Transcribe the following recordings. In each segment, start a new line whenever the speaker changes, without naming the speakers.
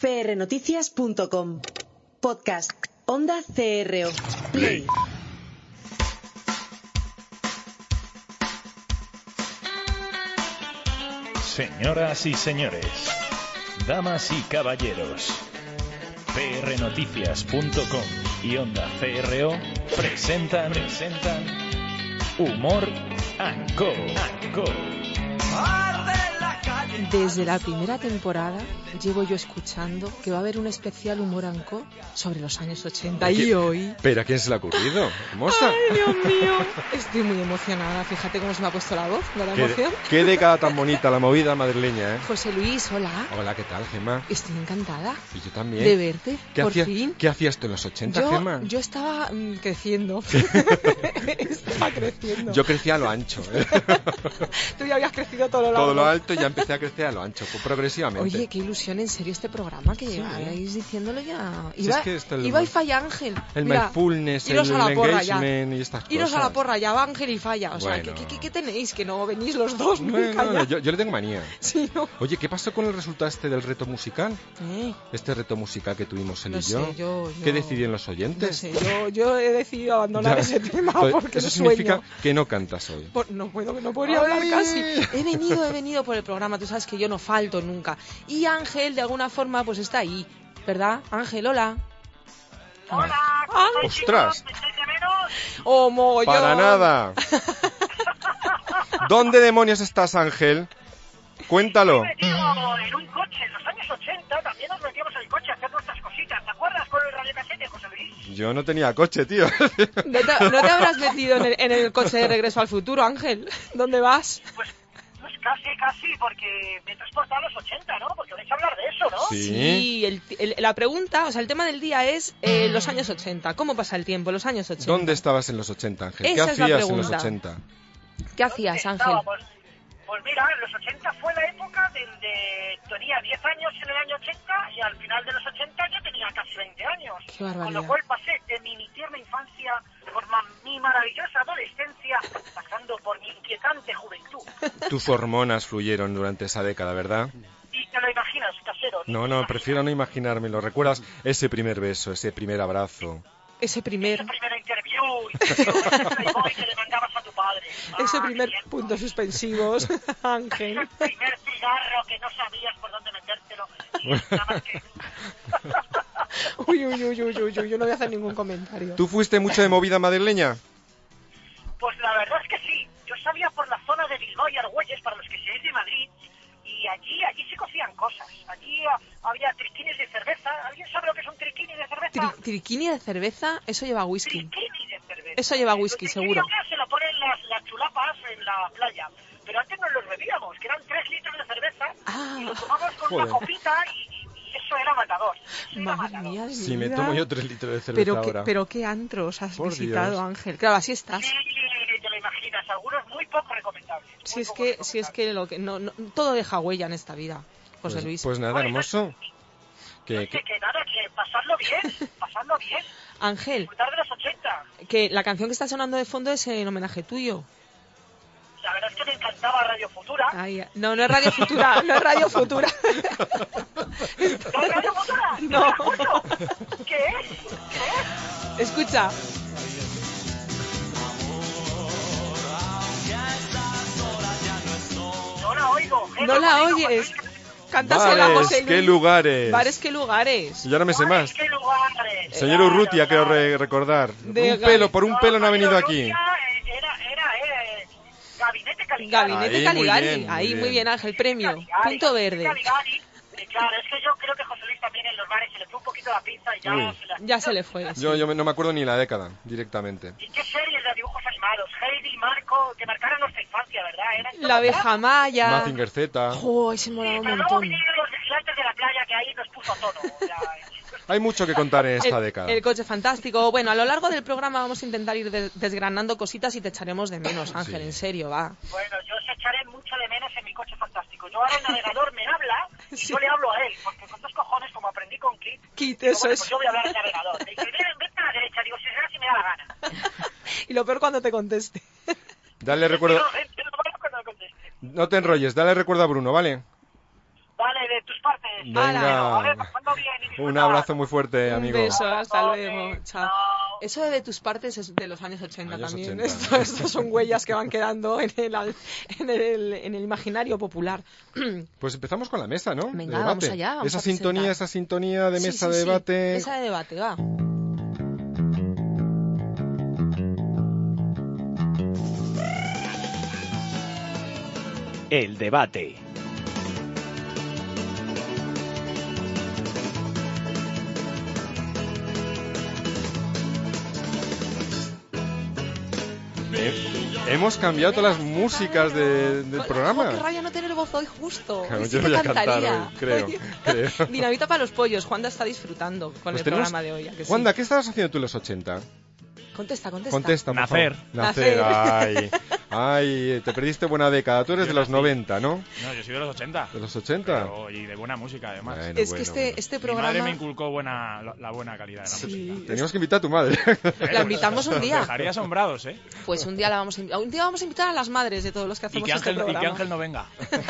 prnoticias.com. Podcast Onda CRO. Play.
Señoras y señores, damas y caballeros, prnoticias.com y Onda CRO presentan Humor & Co.
Desde la primera temporada llevo yo escuchando que va a haber un especial Humor & Co sobre los años 80 y hoy...
¿Pero a quién se le ha ocurrido? ¿Hermosa?
¡Ay, Dios mío! Estoy muy emocionada, fíjate cómo se me ha puesto la voz de la emoción.
Qué década tan bonita, la movida madrileña, ¿eh?
José Luis, hola.
Hola, ¿qué tal, Gemma?
Estoy encantada.
Y yo también.
De verte, por fin.
¿Qué hacías tú en los 80, Gemma?
Yo estaba creciendo. Estaba creciendo.
Yo crecía a lo ancho, ¿eh?
Tú ya habías crecido todo lo largo.
Todo lo alto y ya empecé a crecer a lo ancho, progresivamente.
Oye, qué ilusión, en serio, este programa que lleváis diciéndolo ya.
Si es que esto
Iba y falla Ángel.
El
Mira,
mindfulness, el engagement y estas cosas.
Iros a la porra, ya va Ángel y falla. O sea,
Bueno.
¿qué tenéis? Que no venís los dos nunca.
No, yo le tengo manía.
Sí, ¿no?
Oye, ¿qué pasó con el resultado del reto musical? Este reto musical que tuvimos él y yo. ¿Qué decidieron los oyentes?
No sé, yo he decidido abandonar ese tema porque
eso
sueño.
significa que no cantas hoy.
No podría hablar casi. He venido por el programa, tú sabes que yo no falto nunca. Y Ángel, de alguna forma, pues está ahí, ¿verdad? Ángel, hola.
Hola,
¡Ostras!
¿me echáis de menos?
¡Oh, mogollón!
¡Para nada! ¿Dónde demonios estás, Ángel? Cuéntalo.
Me metido en un coche en los años 80, también nos metíamos en el coche a hacer nuestras cositas. ¿Te acuerdas con el radiocasete, José Luis?
Yo no tenía coche, tío.
¿No te habrás metido en el coche de Regreso al Futuro, Ángel? ¿Dónde vas?
Pues casi, porque me he transportado a los 80, ¿no? Porque vais a hablar de eso, ¿no?
Sí, la pregunta, o sea, el tema del día es los años 80. ¿Cómo pasa el tiempo, los años 80?
¿Dónde estabas en los 80, Ángel?
Esa
¿Qué
es la
hacías en los
pregunta.
80?
¿Qué hacías, Ángel?
Pues mira, en los 80 fue la época donde tenía 10 años en el año 80 y al final de los 80 yo tenía casi 20 años.
¡Qué barbaridad!
Con lo cual pasé de mi tierna infancia por mi maravillosa adolescencia, pasando por mi inquietante juventud.
Tus hormonas fluyeron durante esa década, ¿verdad?
Y te lo imaginas, casero.
No, prefiero no imaginármelo. ¿Recuerdas ese primer beso, ese primer abrazo?
Esa primera
interview y que le mandabas a tu padre.
Ese primer puntos suspensivos, Ángel.
Ese primer cigarro que no sabías por dónde metértelo. Y nada más que...
Uy, yo no voy a hacer ningún comentario.
¿Tú fuiste mucho de movida madrileña?
Pues la verdad es que sí. Yo salía por la zona de Bilbao y Argüelles, para los que seáis de Madrid, y allí se cocían cosas. Allí había triquinis de cerveza. ¿Alguien sabe lo que es un triquini de cerveza?
¿Triquini de cerveza? Eso lleva whisky.
Triquini de cerveza.
Eso lleva whisky, seguro.
Se lo ponen las chulapas en la playa. Pero antes nos los bebíamos, que eran 3 litros de cerveza, y lo tomamos con una copita y eso era matador.
Madre mía de mi
Si me
vida.
tomo yo 3 litros de cerveza ahora.
Pero qué antros has
Por
visitado,
Dios.
Ángel. Claro, así estás.
Sí, te lo imaginas, algunos muy poco recomendables.
Si es que lo que no, todo deja huella en esta vida, José Luis.
Pues nada, hermoso.
Que nada, que pasarlo bien.
Ángel,
Disfrutar de los 80.
que la canción que está sonando de fondo es en homenaje tuyo.
La verdad es que me encantaba Radio Futura.
Ay, no es Radio Futura, no es Radio Futura.
¿No es Radio Futura?
No.
¿Qué es?
Escucha.
No la oigo.
No la oyes. Cántasela,
Bares,
José Luis.
qué lugares.
Bares, qué lugares.
Y ahora me sé más.
¿Qué lugares?
Señor Urrutia, quiero recordar. Por un pelo no ha venido aquí.
Era Gabinete Caligari.
Gabinete
Ahí,
Caligari.
muy
Muy bien, Ángel. Premio.
Caligari,
Punto verde.
Caligari. Claro, es que yo creo que José Luis también en los bares se le fue un poquito la pinza y
Ya se le fue.
Yo no me acuerdo ni la década, directamente.
¿Y qué series de dibujos animados? Heidi, Marco, que marcaron nuestra infancia, ¿verdad? Eran
La abeja maya.
Mazinger Z.
¡Oh, ese molaba un
pero luego
montón!
vinieron los vigilantes de la playa que ahí nos puso a tono.
Hay mucho que contar en esta década.
El coche fantástico. Bueno, a lo largo del programa vamos a intentar ir desgranando cositas y te echaremos de menos, Ángel,
Sí.
en serio, va.
Bueno, yo os echaré mucho de menos en mi coche fantástico. Yo ahora el navegador me habla y
Sí.
yo le hablo a él, porque con 2 cojones, como aprendí con Kit,
Kit,
digo,
eso
bueno,
es.
pues yo voy a hablar al navegador. Me dice, vete a la derecha. Digo, si será si me da la gana.
Y lo peor cuando te conteste.
Dale recuerdo.
Pero cuando me conteste.
No te enrolles, dale recuerdo a Bruno, ¿vale?
Vale, de tus partes.
Venga.
A ver, pasando bien y disfrutar.
Un abrazo muy fuerte, amigo.
Un beso, hasta
Ok,
luego. Chao.
chao.
Eso de tus partes es de los años 80
Años
también.
80.
Estos son huellas que van quedando en el imaginario popular.
Pues empezamos con la mesa, ¿no?
Venga,
De
vamos
debate.
allá, vamos a
esa
presentar.
sintonía de
Sí,
mesa
sí,
de
sí.
debate.
Mesa de debate, va.
El debate.
Hemos cambiado todas las músicas del programa.
Qué rabia no tener voz hoy justo.
Claro,
Hoy sí
yo
que
voy a cantar
cantaría.
hoy, creo.
Dinamita para los pollos. Juanda está disfrutando con
Pues
el
tenemos-
programa de hoy. ¿a que sí?
Juanda, ¿qué estabas haciendo tú en los 80?
Contesta.
Contesta, por
Nacer.
favor. Nacer.
Nacer.
Ay, te perdiste buena década. Tú eres
Yo
de los
nací.
90, ¿no?
No, yo soy de los 80.
¿De los 80?
Y de buena música, además.
Bueno,
Es
bueno,
que
bueno.
este
Mi
programa...
madre me inculcó la buena calidad de la
Sí.
música.
Teníamos que invitar a tu madre.
La invitamos un
Os
día.
dejaría asombrados, ¿eh?
Pues un día vamos a invitar a las madres de todos los que
Y
hacemos
que,
este
Ángel, y
programa.
que Ángel no venga.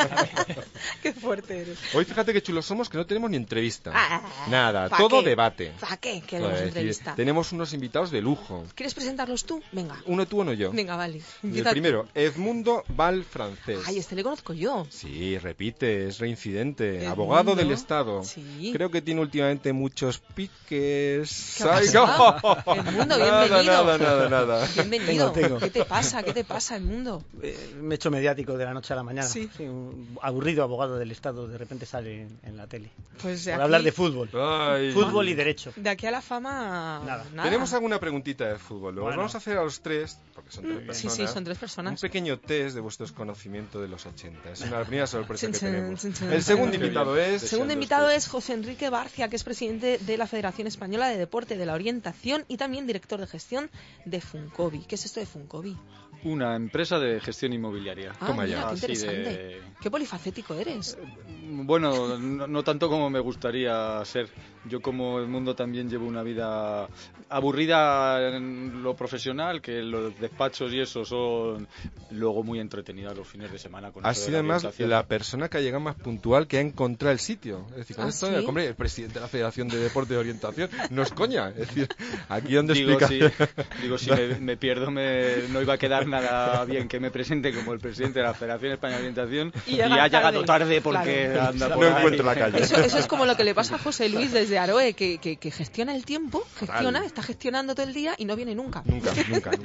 Qué fuerte eres.
Hoy fíjate qué chulos somos que no tenemos ni entrevista.
Ah,
Nada,
¿pa'
todo
qué?
debate.
¿Para qué?
Joder,
Queremos
es decir,
entrevista.
tenemos unos invitados de lujo.
¿Quieres presentarlos tú? Venga.
Uno tú, uno yo.
Venga, vale.
Y el
Empieza tú.
primero, Edmundo Val Francés.
Ay, este le conozco yo.
Sí, repite, es reincidente.
Edmundo.
Abogado del Estado.
Sí.
Creo que tiene últimamente muchos piques.
¿Qué ha
Ay,
pasado?
no.
Edmundo,
Nada,
bienvenido.
nada.
Bienvenido.
Tengo.
¿Qué te pasa? ¿Qué te pasa, el mundo?
Me he hecho mediático de la noche a la mañana.
Sí.
Un aburrido abogado del Estado de repente sale en la tele.
Pues de
Por
aquí,
hablar de fútbol.
Ay.
Fútbol y derecho.
de aquí a la fama,
Nada.
Tenemos alguna preguntita de fútbol. Luego
Bueno.
vamos a hacer a los tres, porque son tres
Sí,
personas.
sí, son tres
Un
personas.
pequeño test de vuestros conocimientos de los 80. Es una primera sorpresa
Chin,
que
chin,
tenemos.
chin, chin.
El segundo
Qué
invitado
bien.
es...
El segundo invitado es José Enrique Barcia, que es presidente de la Federación Española de Deporte de la Orientación y también director de gestión de Funcovi. ¿Qué es esto de Funcovi?
Una empresa de gestión inmobiliaria.
Ah,
Toma
mira,
ya.
qué
Así
interesante.
de-
Qué polifacético eres.
Bueno, no tanto como me gustaría ser. Yo como Edmundo también llevo una vida aburrida en lo profesional, que los despachos y eso son luego muy entretenidas los fines de semana. Con
Ha
eso de
sido
la
además
orientación.
la persona que ha llegado más puntual que ha encontrado el sitio. Es decir, con
¿Ah,
esto,
sí?
hombre, el presidente de la Federación de Deporte de Orientación no es coña. Es decir, aquí donde
Digo,
explica...
si me pierdo, no iba a quedar nada bien que me presente como el presidente de la Federación Española de Orientación
Y
y
llega
ha llegado
tarde.
tarde porque
Claro.
anda
No
por ahí.
encuentra la calle.
Eso es como lo que le pasa a José Luis desde Aroe, que gestiona el tiempo,
Total.
está gestionando todo el día y no viene nunca.
Nunca.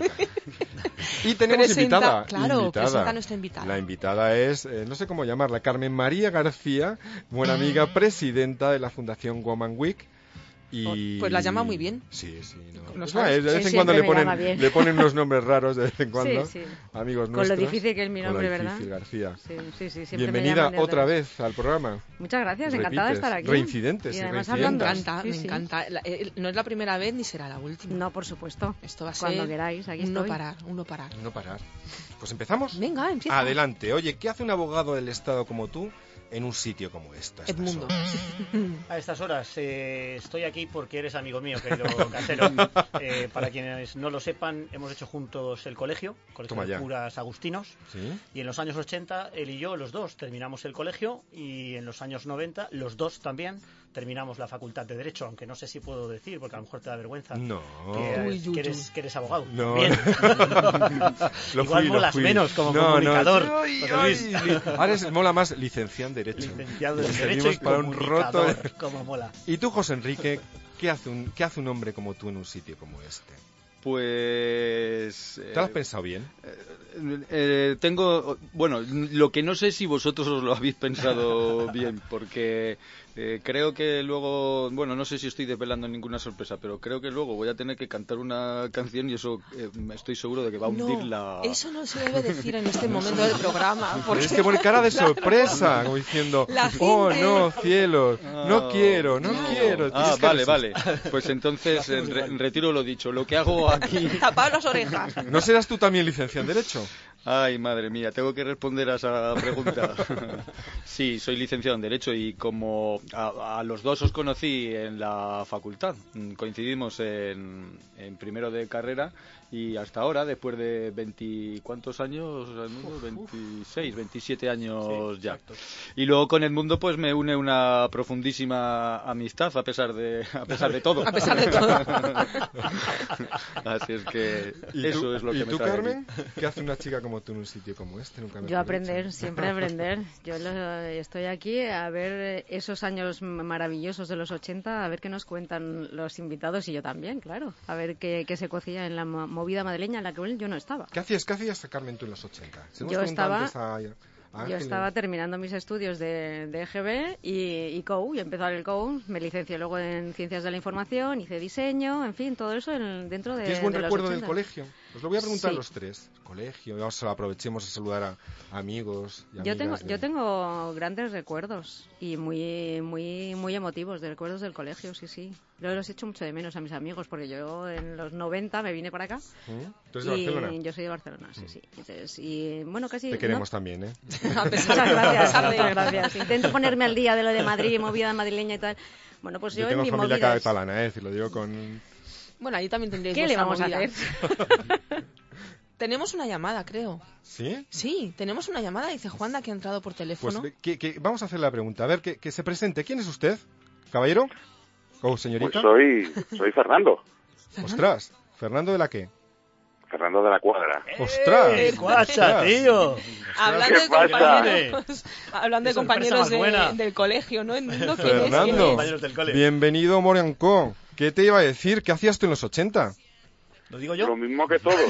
Y tenemos
Presenta,
invitada.
claro, presenta a nuestra invitada.
La invitada es, no sé cómo llamarla, Carmen María García, buena amiga, presidenta de la Fundación Woman Week. Y...
Pues la llama muy bien.
Sí. No.
¿Lo
Pues,
sabes?
de vez
Sí,
en cuando
siempre me llama bien.
le ponen unos nombres raros de vez en cuando.
Sí, sí.
Amigos
Con
nuestros.
lo difícil que es mi nombre,
Con lo
¿verdad?
difícil, García.
Sí, siempre me
Bienvenida
llaman de
otra
otras.
vez al programa.
Muchas gracias, encantada de
Repites.
estar aquí.
Reincidentes,
Y
sí,
además
reincidentes.
hablando.
Me encanta,
Sí,
me
sí.
encanta. No es la primera vez ni será la última.
No, por supuesto.
Esto va a
Cuando
ser
queráis, aquí
un no
estoy.
parar, un no parar.
No parar. Pues empezamos.
Venga, empieza.
Adelante. Oye, ¿qué hace un abogado del Estado como tú en un sitio como este? a estas
Edmundo.
horas?
A estas horas estoy aquí porque eres amigo mío, querido casero. Para quienes no lo sepan, hemos hecho juntos el colegio
Toma
de
ya.
curas agustinos.
¿Sí?
Y en los años 80, él y yo, los dos, terminamos el colegio. Y en los años 90, los dos también terminamos la facultad de Derecho. Aunque no sé si puedo decir, porque a lo mejor te da vergüenza.
No.
Que eres abogado.
No.
Bien.
Lo
Igual
fui, lo
molas
fui.
menos como
No,
comunicador.
no. Ay,
José
ay,
Luis.
Ahora mola más licenciado en Derecho.
Licenciado en
Y
Derecho
servimos
y
para un roto.
comunicador, como mola.
¿Y tú, José Enrique, qué hace un hombre como tú en un sitio como este?
Pues...
¿Te lo has pensado bien?
Bueno, lo que no sé si vosotros os lo habéis pensado bien, porque creo que luego, bueno, no sé si estoy desvelando ninguna sorpresa, pero creo que luego voy a tener que cantar una canción y eso estoy seguro de que va a hundir la...
Eso no se debe decir en este momento del programa. Porque
Es que pone cara de sorpresa, como diciendo,
La
oh
gente-
no, cielos, no quiero.
Ah,
Es que
vale,
eres-
vale. Pues entonces retiro lo dicho. Lo que hago aquí...
Tapad las orejas.
¿No serás tú también licenciado en Derecho?
Ay, madre mía, tengo que responder a esa pregunta. Sí, soy licenciado en Derecho y como a los dos os conocí en la facultad, coincidimos en primero de carrera y hasta ahora, después de 20, ¿cuántos años? 26, 27 años
Sí,
ya.
exacto.
Y luego con Edmundo pues me une una profundísima amistad a pesar de todo.
A pesar de todo.
Así es que
¿Y
eso
tú,
es lo que
¿y
me
tú,
trae aquí.
Carmen? ¿Qué hace una chica como tú en un sitio como este? Nunca mejor
Yo aprender,
dicho.
siempre aprender. Estoy aquí a ver esos años maravillosos de los 80, a ver qué nos cuentan los invitados y yo también, claro. A ver qué se cocía en la movida madrileña en la que yo no estaba.
¿Qué hacías, Carmen, tú en los 80? Se lo
Yo
hemos preguntado
estaba-
antes a
Yo
Ángeles.
estaba terminando mis estudios de EGB y COU, y empezó el COU, me licencié luego en Ciencias de la Información, hice diseño, en fin, todo eso dentro de
¿Tienes buen
de los
recuerdo del
80.
colegio? Os lo voy a preguntar a
Sí.
los tres. Colegio, vamos a aprovechemos a saludar a amigos y
Yo
amigas
tengo, yo tengo grandes recuerdos y muy emotivos de recuerdos del colegio, sí. Yo los echo mucho de menos a mis amigos porque yo en los 90 me vine para acá.
¿Tú eres de
y
Barcelona?
yo soy de Barcelona, sí. Entonces, y bueno, casi...
Te queremos también, ¿eh?
A
Muchas
pesar
gracias, muchas gracias. Intento ponerme al día de lo de Madrid, movida madrileña y tal. Bueno, pues yo
Yo
en
tengo
mi
familia
movida...
catalana, ¿eh? Si lo digo con...
Bueno, ahí también tendréis
¿Qué le
vuestra
vamos a
movida.
hacer?
Tenemos una llamada, creo.
¿Sí?
Sí, tenemos una llamada, dice Juanda, que ha entrado por
Pues
teléfono.
vamos a hacer la pregunta. A ver, que se presente. ¿Quién es usted? ¿Caballero? ¿O señorita?
Pues soy Fernando.
Ostras, ¿Fernando de la qué?
Fernando de la Cuadra.
¡Ostras!
¡Guacha, tío!
Hablando de
¿Qué pasa?
compañeros, hablando de
Qué sorpresa
compañeros
más buena.
del colegio, ¿no? Entiendo quién es,
Fernando,
Compañeros del cole.
bienvenido Morenco. ¿Qué te iba a decir? ¿Qué hacías tú en los 80?
¿Lo digo yo?
Lo mismo que todos.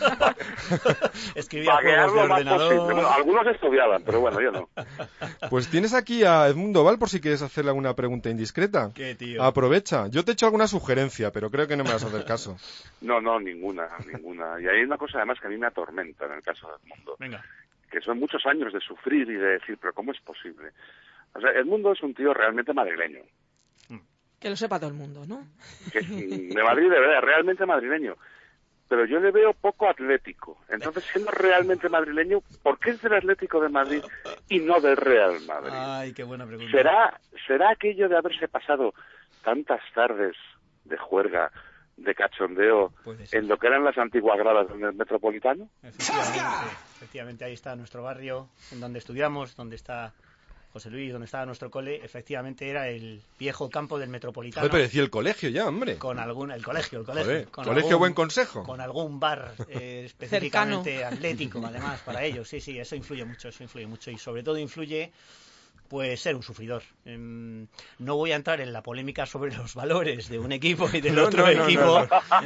Escribía
Vaguear
juegos de
lo más
ordenador.
posible. Bueno, algunos estudiaban, pero bueno, yo no.
Pues tienes aquí a Edmundo Val por si quieres hacerle alguna pregunta indiscreta.
¿Qué, tío?
Aprovecha. Yo te he hecho alguna sugerencia, pero creo que no me vas a hacer caso.
No, ninguna. Y hay una cosa además que a mí me atormenta en el caso del mundo.
Venga.
Que son muchos años de sufrir y de decir, pero ¿cómo es posible? O sea, Edmundo es un tío realmente madrileño.
Que lo sepa todo el mundo, ¿no?
Que es de Madrid, de verdad, realmente madrileño. Pero yo le veo poco atlético. Entonces, siendo realmente madrileño, ¿por qué es del Atlético de Madrid y no del Real Madrid?
Ay, qué buena pregunta.
¿Será aquello de haberse pasado tantas tardes de juerga, de cachondeo,
Puede ser.
en lo que eran las antiguas gradas del Metropolitano?
Efectivamente, ahí está nuestro barrio, en donde estudiamos, donde está José Luis, donde estaba nuestro cole. Efectivamente era el viejo campo del Metropolitano.
Joder, pero decía el colegio ya, hombre.
El colegio.
Joder,
Con
colegio buen consejo.
Con algún bar específicamente atlético, además, para ellos. Sí, eso influye mucho. Y sobre todo influye, pues, ser un sufridor. No voy a entrar en la polémica sobre los valores de un equipo y del otro equipo,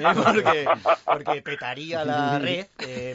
porque petaría la red,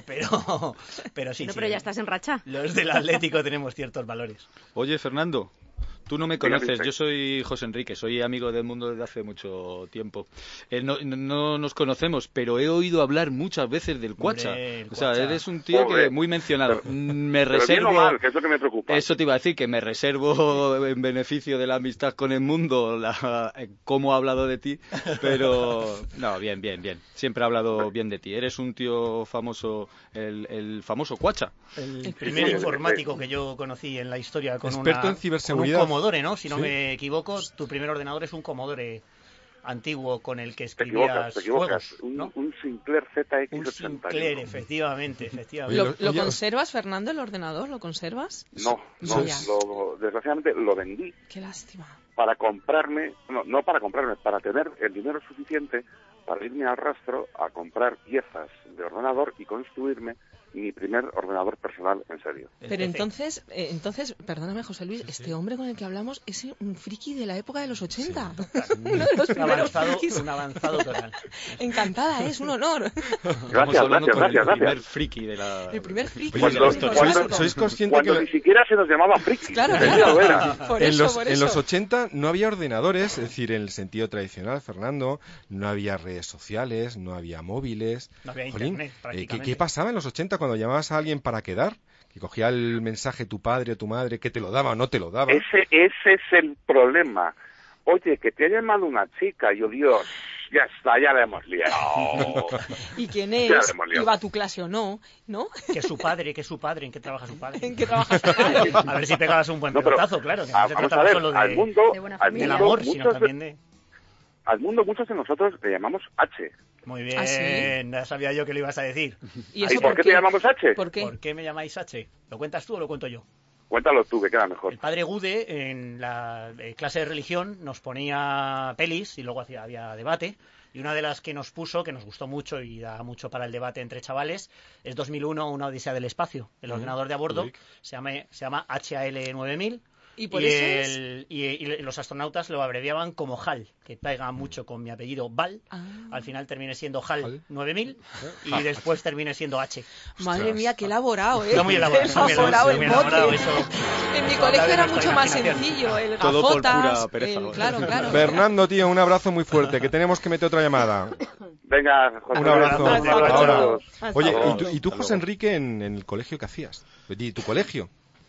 pero sí.
Pero ya estás en racha.
Los del Atlético tenemos ciertos valores.
Oye, Fernando, tú no me
Dígame
conoces,
usted.
yo soy José Enrique, soy amigo del mundo desde hace mucho tiempo. No nos conocemos, pero he oído hablar muchas veces del Cuacha.
Hombre, el
O sea,
Cuacha.
eres un tío que
Joder.
muy mencionado. Me
Pero bien
reservo...
o mal, que es lo que me preocupa.
Eso te iba a decir, que me reservo en beneficio de la amistad con el mundo cómo ha hablado de ti, pero no, bien. Siempre ha hablado bien de ti. Eres un tío famoso, el famoso Cuacha.
El primer
Sí,
informático que yo conocí en la historia con
Experto en ciberseguridad.
con un Commodore, ¿no? Si no
Sí.
me equivoco, tu primer ordenador es un Commodore antiguo con el que
Te equivocas,
escribías juegos, ¿no?
Un Sinclair ZX81.
Un Sinclair, efectivamente.
¿Lo
Oye,
conservas, Fernando, el ordenador? ¿Lo conservas?
No,
Vaya.
desgraciadamente lo vendí
Qué lástima.
para comprarme, no para comprarme, para tener el dinero suficiente para irme al rastro a comprar piezas de ordenador y construirme mi primer ordenador personal en serio.
Pero entonces, perdóname, José Luis, este hombre con el que hablamos es un friki de la época de los 80. Uno de los primeros frikis.
Un avanzado total.
Encantada, es un honor.
Estamos hablando
Gracias,
con el primer
gracias.
friki de la...
El primer friki.
Oye,
del universo.
¿sois conscientes
Cuando
que
ni siquiera se nos llamaba friki.
Claro,
Eso
claro.
era.
Por
en
eso, por eso.
los 80 no había ordenadores, es decir, en el sentido tradicional, Fernando, no había redes sociales, no había móviles.
No había
Jolín,
internet, prácticamente.
¿qué pasaba en los 80 cuando llamabas a alguien para quedar? Que cogía el mensaje tu padre o tu madre, que te lo daba o no te lo daba.
Ese es el problema. Oye, que te ha llamado una chica, yo Dios, ya está, ya la hemos liado.
¿Y quién
Ya
es?
la hemos liado.
¿Iba a tu clase o no? ¿No?
Que su padre, ¿en qué trabaja su padre?
¿En qué trabaja su padre?
A ver si pegabas un buen
No, pero,
pelotazo, claro, que no se
vamos a
trataba
ver,
solo
al mundo,
del amor, sino
muchos,
también de...
al mundo muchos de nosotros le llamamos H.
Muy bien,
¿Ah, sí?
ya sabía yo que lo ibas a decir.
¿Y
¿Y
eso
por qué te llamamos H?
¿Por qué?
¿Por qué me llamáis H? ¿Lo cuentas tú o lo cuento yo?
Cuéntalo tú, que queda mejor.
El padre Gude en la clase de religión nos ponía pelis y luego había debate. Y una de las que nos puso, que nos gustó mucho y da mucho para el debate entre chavales, es 2001, una odisea del espacio. El ordenador de a bordo se llama HAL 9000.
¿Y por eso es?
Y los astronautas lo abreviaban como HAL, que pega mucho con mi apellido Val. Al final termine siendo HAL 9000 y después termine siendo H.
Madre mía, qué elaborado, ¿eh?
Está muy elaborado.
Qué elaborado el mote.
Eso.
En mi
Habla
colegio
de
era
nuestra
mucho más
imaginación.
sencillo. El
Todo por
gafotas,
pura pereza, ¿no?
claro.
Fernando, tío, un abrazo muy fuerte, que tenemos que meter otra llamada.
Venga, José.
Un abrazo.
Un abrazo a
Ahora.
todos.
Oye,
Hasta luego.
¿y tú José Enrique, en el colegio qué hacías? ¿Y tu colegio?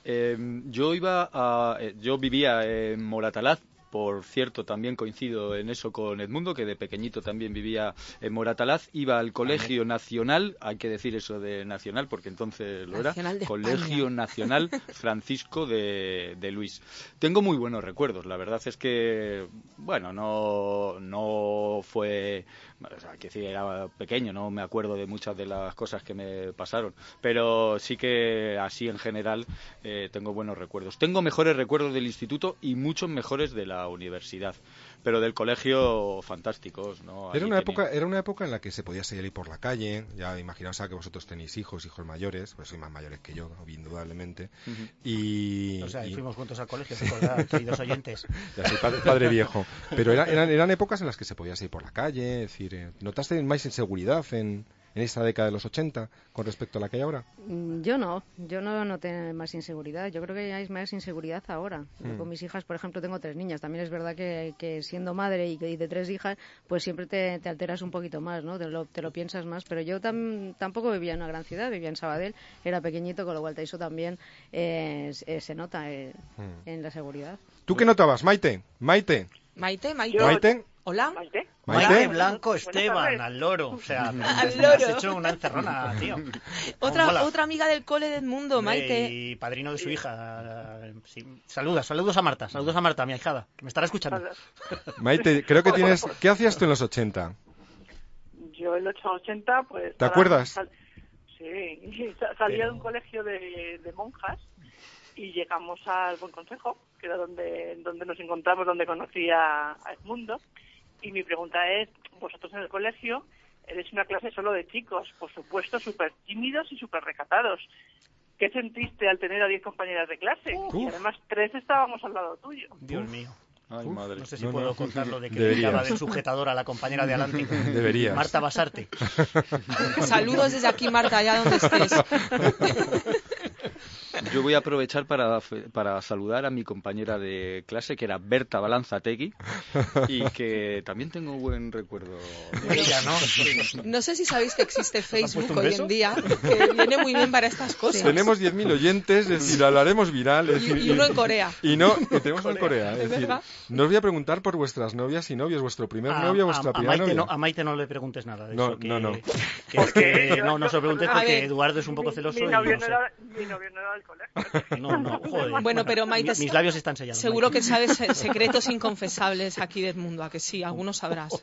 Yo vivía en Moratalaz. Por cierto, también coincido en eso con Edmundo, que de pequeñito también vivía en Moratalaz. Iba al Colegio Nacional, hay que decir eso de nacional, porque entonces lo
Nacional
era,
de
Colegio
España.
Nacional Francisco de Luis. Tengo muy buenos recuerdos, la verdad es que, bueno, no fue... O sea, que sí, era pequeño, no me acuerdo de muchas de las cosas que me pasaron, pero sí que así en general tengo buenos recuerdos. Tengo mejores recuerdos del instituto y muchos mejores de la universidad, pero del colegio fantásticos, ¿no?
Era una época en la que se podía salir por la calle. Ya imaginaos que vosotros tenéis hijos mayores, pues sois más mayores que yo, indudablemente.
O sea, fuimos juntos al colegio, recordad, queridos oyentes.
Ya soy padre viejo. Pero eran épocas en las que se podía salir por la calle, es decir, ¿notaste más inseguridad en esta década de los 80 con respecto a la que hay ahora?
Yo no noté más inseguridad. Yo creo que hay más inseguridad ahora. Yo con mis hijas, por ejemplo, tengo 3 niñas. También es verdad que siendo madre y de 3 hijas, pues siempre te alteras un poquito más, ¿no? Te lo piensas más. Pero yo tampoco vivía en una gran ciudad, vivía en Sabadell, era pequeñito, con lo cual eso también se nota en la seguridad.
¿Tú qué notabas, Maite?
Maite. Hola.
Maite Blanco Esteban, al loro. O sea, me has hecho una encerrona, tío.
Otra amiga del cole de Edmundo, Maite.
Y padrino de su hija. Sí. Saludos a Marta, mi ahijada, que me estará escuchando.
Maite, creo que tienes... ¿Qué hacías tú en los 80?
Yo en los 80, pues...
¿Te acuerdas?
Sí, salía de un colegio de monjas y llegamos al Buen Consejo, que era donde nos encontramos, donde conocí a Edmundo. Y mi pregunta es, vosotros en el colegio eres una clase solo de chicos, por supuesto, súper tímidos y súper recatados. ¿Qué sentiste al tener a 10 compañeras de clase? Y además 3 estábamos al lado tuyo.
Dios mío.
Ay, madre.
No sé si puedo contar lo de que
Deberías.
dedicaba del sujetador a la compañera de adelante.
Deberías.
Marta Basarte.
Saludos desde aquí, Marta, allá donde estés.
Yo voy a aprovechar para saludar a mi compañera de clase, que era Berta Balanzategui, y que también tengo buen recuerdo de ella, ¿no?
No sé si sabéis que existe Facebook
puesto un
hoy
beso?
en día, que viene muy bien para estas cosas.
Tenemos 10.000 oyentes, es decir, hablaremos viral. Es decir,
Y uno en Corea.
Y tenemos uno en Corea.
¿Es
Es decir,
verdad?
no os voy a preguntar por vuestras novias y novios, vuestro primer novio, vuestra primera novia.
A Maite no le preguntes nada de
No,
eso.
no.
No se lo preguntes
A
porque
ver,
Eduardo es un poco celoso.
Mi
y
novio
no sé.
no era del colegio.
No, joder.
Bueno, pero Maite,
mis labios están sellados.
seguro
Maite.
que sabes secretos inconfesables aquí de Edmundo, ¿a que sí? Algunos sabrás.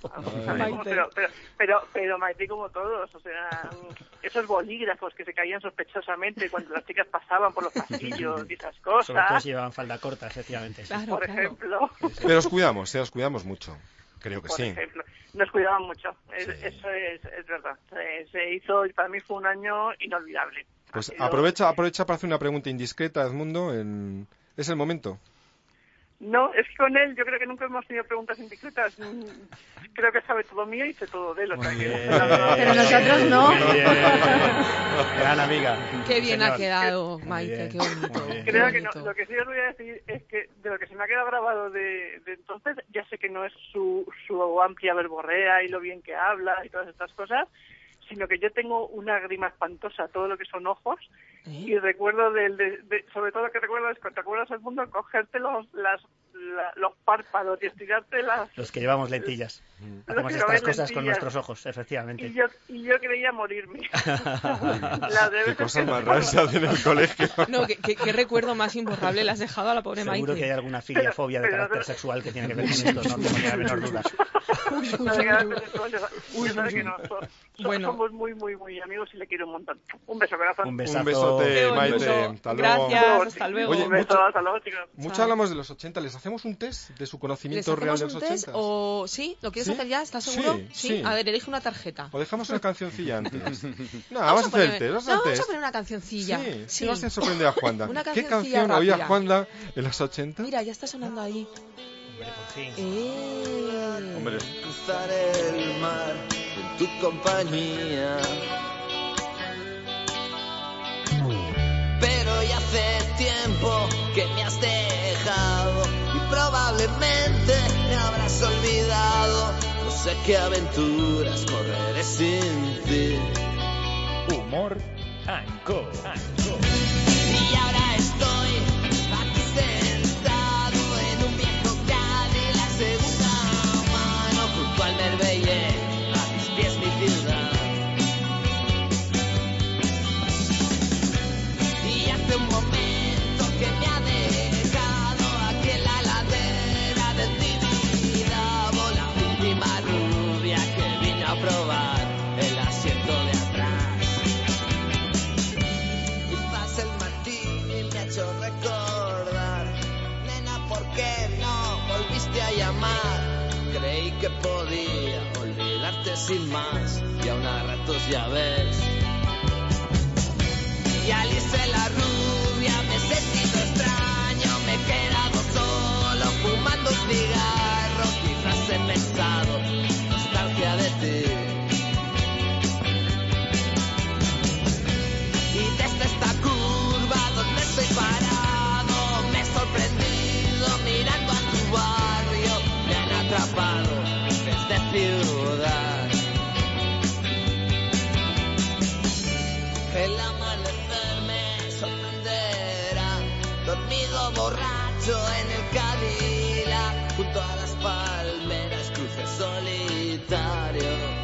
Pero Maite, como todos, o sea, esos bolígrafos que se caían sospechosamente cuando las chicas pasaban por los pasillos y esas
Sobre todo
cosas,
si llevaban falda corta, efectivamente. Sí.
por ejemplo.
Pero os cuidamos mucho. Creo que
Por
sí.
ejemplo, nos cuidaban mucho.
Sí.
Eso es verdad. Se hizo, y para mí fue un año inolvidable.
Pues
Ha sido-
aprovecha para hacer una pregunta indiscreta, Edmundo. ¿Es el momento?
No, es que con él yo creo que nunca hemos tenido preguntas indiscretas. Creo que sabe todo mío y sé todo de él. O sea que-
Pero nosotros no.
Muy bien. Gran amiga.
Qué bien
Señor.
ha quedado,
Muy
Maite,
bien.
qué bonito.
Muy bien.
qué
Creo que no.
bonito.
Lo que sí os voy a decir es que de lo que se me ha quedado grabado de entonces, ya sé que no es su amplia verborrea y lo bien que habla y todas estas cosas, sino que yo tengo una grima espantosa, todo lo que son ojos, y recuerdo sobre todo lo que recuerdo es que te acuerdas al mundo cogerte los párpados y estirarte las...
Los que llevamos lentillas. Hacemos
quiero ver
estas cosas con
lentillas.
nuestros ojos, efectivamente.
Y yo creía morirme. Las de
Qué
veces
cosas
que-
más raras se hacen en el colegio.
No, ¿qué recuerdo más imborrable le has dejado a la pobre
Seguro
Maite?
que hay alguna filiafobia de carácter sexual que tiene que ver con esto, no tengo ni la menor duda.
La de carácter sexual, ya sabes que no,
Bueno.
somos muy, muy, muy amigos y le quiero un montón. Un beso, corazón.
Un
Un
besazo.
besote,
Qué
Maite.
bonito.
Hasta luego.
Gracias, hasta luego.
Oye,
Un beso, hasta luego, chicos.
Mucho hablamos de los 80. ¿Les hacemos un test de su
¿Les
conocimiento real
hacemos
de
un
los
test
80?
o sí? ¿Lo quieres
¿Sí?
hacer ya? ¿Estás
Sí,
seguro?
sí.
A ver, elige una tarjeta.
¿O dejamos una cancioncilla antes? No, vamos a hacer el test.
No, vamos a poner una cancioncilla.
Sí,
Sí.
¿qué vas a sorprender a Juanda?
Una
¿Qué
cancioncilla
canción oía
rápida.
Juanda en los 80?
Mira, ya está sonando ahí.
Hombre, por fin.
Hombre,
Cruzar el mar en tu compañía. Pero ya hace tiempo que me has dejado y probablemente me habrás olvidado. No sé qué aventuras correré sin fin.
Humor and Co.
Y ahora estoy aquí sentado en un viejo Cadillac segunda mano junto al Marbella, a mis pies mi ciudad. Y hace un momento que me ha dejado aquí en la ladera de Tibidabo, la última rubia que vino a probar el asiento de atrás. Quizás el martini me ha hecho recordar, nena, ¿por qué no volviste a llamar? Creí que podía olvidarte sin más y aún a ratos ya ves. Y Alice la rubia me he sentido extraño, me he quedado solo fumando un cigarro, quizás he pensado nostalgia de ti. Y desde esta curva donde estoy parado me he sorprendido mirando a tu barrio, me han atrapado desde ciudad. El amanecer me sorprenderá, dormido borracho en el Cadillac, junto a las palmeras cruce solitario.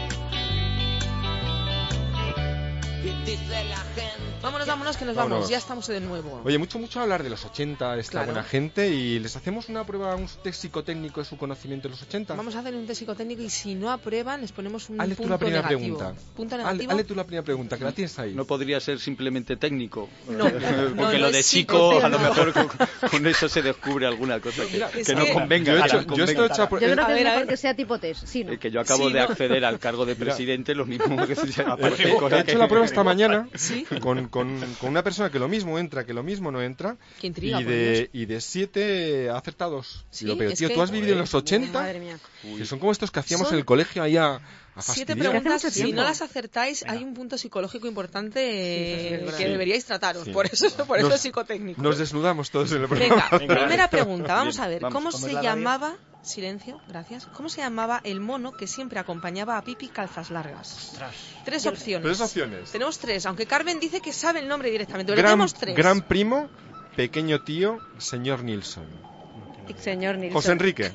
Y dice la gente...
Vámonos, que nos
Vámonos.
vamos. Ya estamos de nuevo.
Oye, mucho hablar de los 80, esta
Claro.
buena gente, y les hacemos una prueba, un test psicotécnico de su conocimiento de los 80.
Vamos a hacer un test psicotécnico y si no aprueban les ponemos un
Hazle tú
punto
la primera
negativo.
pregunta.
¿Punto negativo?
Hazle tú la primera pregunta, que la tienes ahí.
no podría ser simplemente técnico.
No,
Porque
no
lo de
es
chico,
psico,
a lo
no.
mejor con eso se descubre alguna cosa que,
Es
que no
que-
convenga.
Yo he
que
hecho-
no
yo
convenga.
estoy hecho a prueba-
Yo creo
A
que
ver,
es
a
mejor
ver.
que sea tipo test. Sí, ¿no?
Que yo acabo
Sí,
de
no.
acceder al cargo de presidente, lo mismo que se aparece
He hecho la prueba esta mañana
Sí.
con una persona que lo mismo entra, que lo mismo no entra.
Qué intriga,
y
por Dios.
de 7 ha acertados.
Sí,
Digo, pero
es
tío,
que-
tú has vivido en los 80,
Madre mía.
que son como estos que hacíamos
Son
en el colegio ahí a
7
fastidiar.
preguntas,
Hace mucho
si
tiempo.
no las acertáis, hay un punto psicológico importante
sí, es verdad.
que deberíais trataros.
Sí.
Por eso
Nos-
es psicotécnico.
Nos desnudamos todos en el programa.
Venga, primera pregunta. Vamos a ver,
vamos,
¿cómo
¿cómo
se
es la radio?
llamaba? Silencio, gracias. ¿Cómo se llamaba el mono que siempre acompañaba a Pipi calzas largas?
Ostras.
3 opciones.
3 opciones.
Tenemos 3, aunque Carmen dice que sabe el nombre directamente. Pero le
Gran,
tenemos 3.
gran primo, pequeño tío, señor Nilsson.
Señor Nilsson.
José Enrique.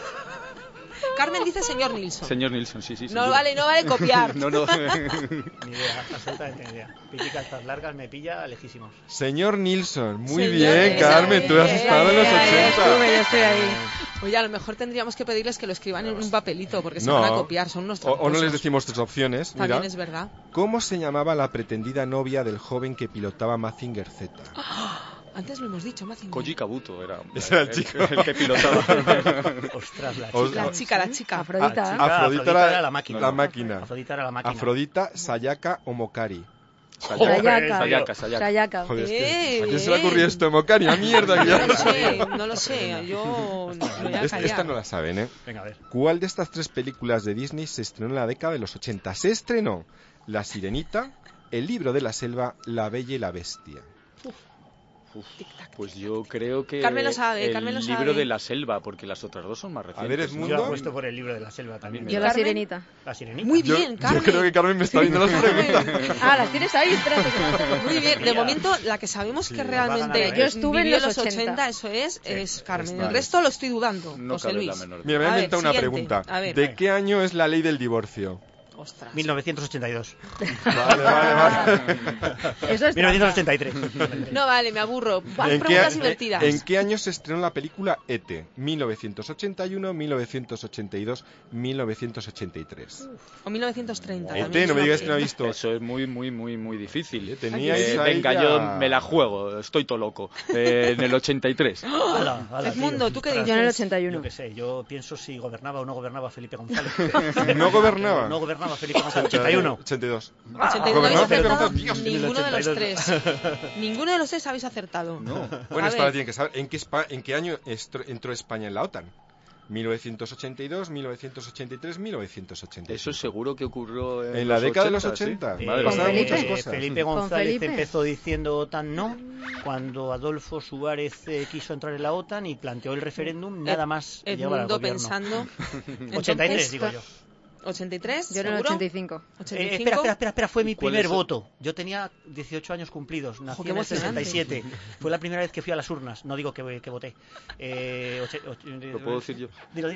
Carmen dice señor Nilsson.
Señor Nilsson, sí.
No vale copiar.
No.
Ni idea, absolutamente ni idea. Pipi calzas largas me pilla lejísimos.
Señor Nilsson. Muy
Señor
bien,
Nilsson.
Carmen, tú has estado en los 80.
Yo estoy ahí.
Oye, a lo mejor tendríamos que pedirles que lo escriban en un papelito porque se
No.
van a copiar, son unos
O no
tramposos.
les decimos 3 opciones.
También
Mira,
es verdad.
¿cómo se llamaba la pretendida novia del joven que pilotaba Mazinger Z?
Antes lo hemos dicho, Mazinger.
Koji Kabuto era,
Ese era el chico.
el que pilotaba.
Ostras, la
Os-
chica.
La chica.
Afrodita.
Afrodita
era la máquina.
La máquina.
Afrodita era la máquina.
Afrodita, Sayaka o Mokari.
Sayaka.
Sayaka.
Sayaka.
Joder, es que, ¿a quién se le ocurrió esto? Mokari, a mierda. que ya-
No lo sé, yo me voy a
Esta
callar.
no la saben, ¿eh?
Venga, a ver.
¿Cuál de estas 3 películas de Disney se estrenó en la década de los 80? Se estrenó La Sirenita, El libro de la selva, La Bella y la Bestia.
Pues yo creo que
Carmen lo sabe,
el
Carmen lo
libro
sabe.
de la selva, porque las otras dos son más recientes.
A ver, Edmundo.
Yo apuesto por el libro de la selva también.
Yo la sirenita.
La sirenita.
Muy bien, Carmen.
Yo creo que Carmen me está viendo las preguntas.
Ah, las tienes ahí, espérate.
Muy bien, de momento la que sabemos que realmente
Yo estuve en
vivió
los
80, eso es Carmen.
Vale.
El resto lo estoy dudando,
No
José
cabe
Luis.
la menor duda.
Mira, me voy a
A ver,
inventar una
siguiente.
pregunta.
A ver.
¿De qué año es la ley del divorcio?
Ostras.
1982.
Vale.
Eso es
1983.
No vale, me aburro. Haz preguntas divertidas.
¿En qué año se estrenó la película E.T.? 1981, 1982, 1983.
O 1930.
E.T.,
también
no me
es
digas
una
que no ha
peli.
visto.
Eso es muy difícil.
Teníais ahí
Venga,
ya-
yo me la juego, estoy todo loco. En el 83.
Ala, ala,
Edmundo,
tío.
¿tú qué
Ostras,
dices?
Yo en el
Yo
81.
qué sé, yo pienso si gobernaba o no gobernaba Felipe González.
¿No gobernaba?
No gobernaba Felipe González. 81.
82.
82
Gobernador
habéis
Felipe
acertado.
González, Dios.
Ninguno de los
82.
tres. Ninguno de los tres habéis acertado.
No.
A
Bueno, esta la
ver.
tienen que saber. ¿En qué año entró España en la OTAN? 1982, 1983, 1983.
Eso seguro que ocurrió
En la década de los
80,
80.
sí.
Madre
Con
mía,
Felipe.
muchas cosas.
Felipe
Con
González
Felipe.
empezó diciendo OTAN no, cuando Adolfo Suárez quiso entrar en la OTAN y planteó el referéndum, nada más llevar al
Edmundo
gobierno.
pensando.
83,
Entonces,
digo yo.
83,
Yo en el
¿seguro?
85.
85.
Espera, fue mi
¿Cuál
primer
es?
voto. Yo tenía 18 años cumplidos, nací
qué
en el
emocionante.
67. Fue la primera vez que fui a las urnas, no digo que voté.
¿Lo puedo decir yo?
Dilo.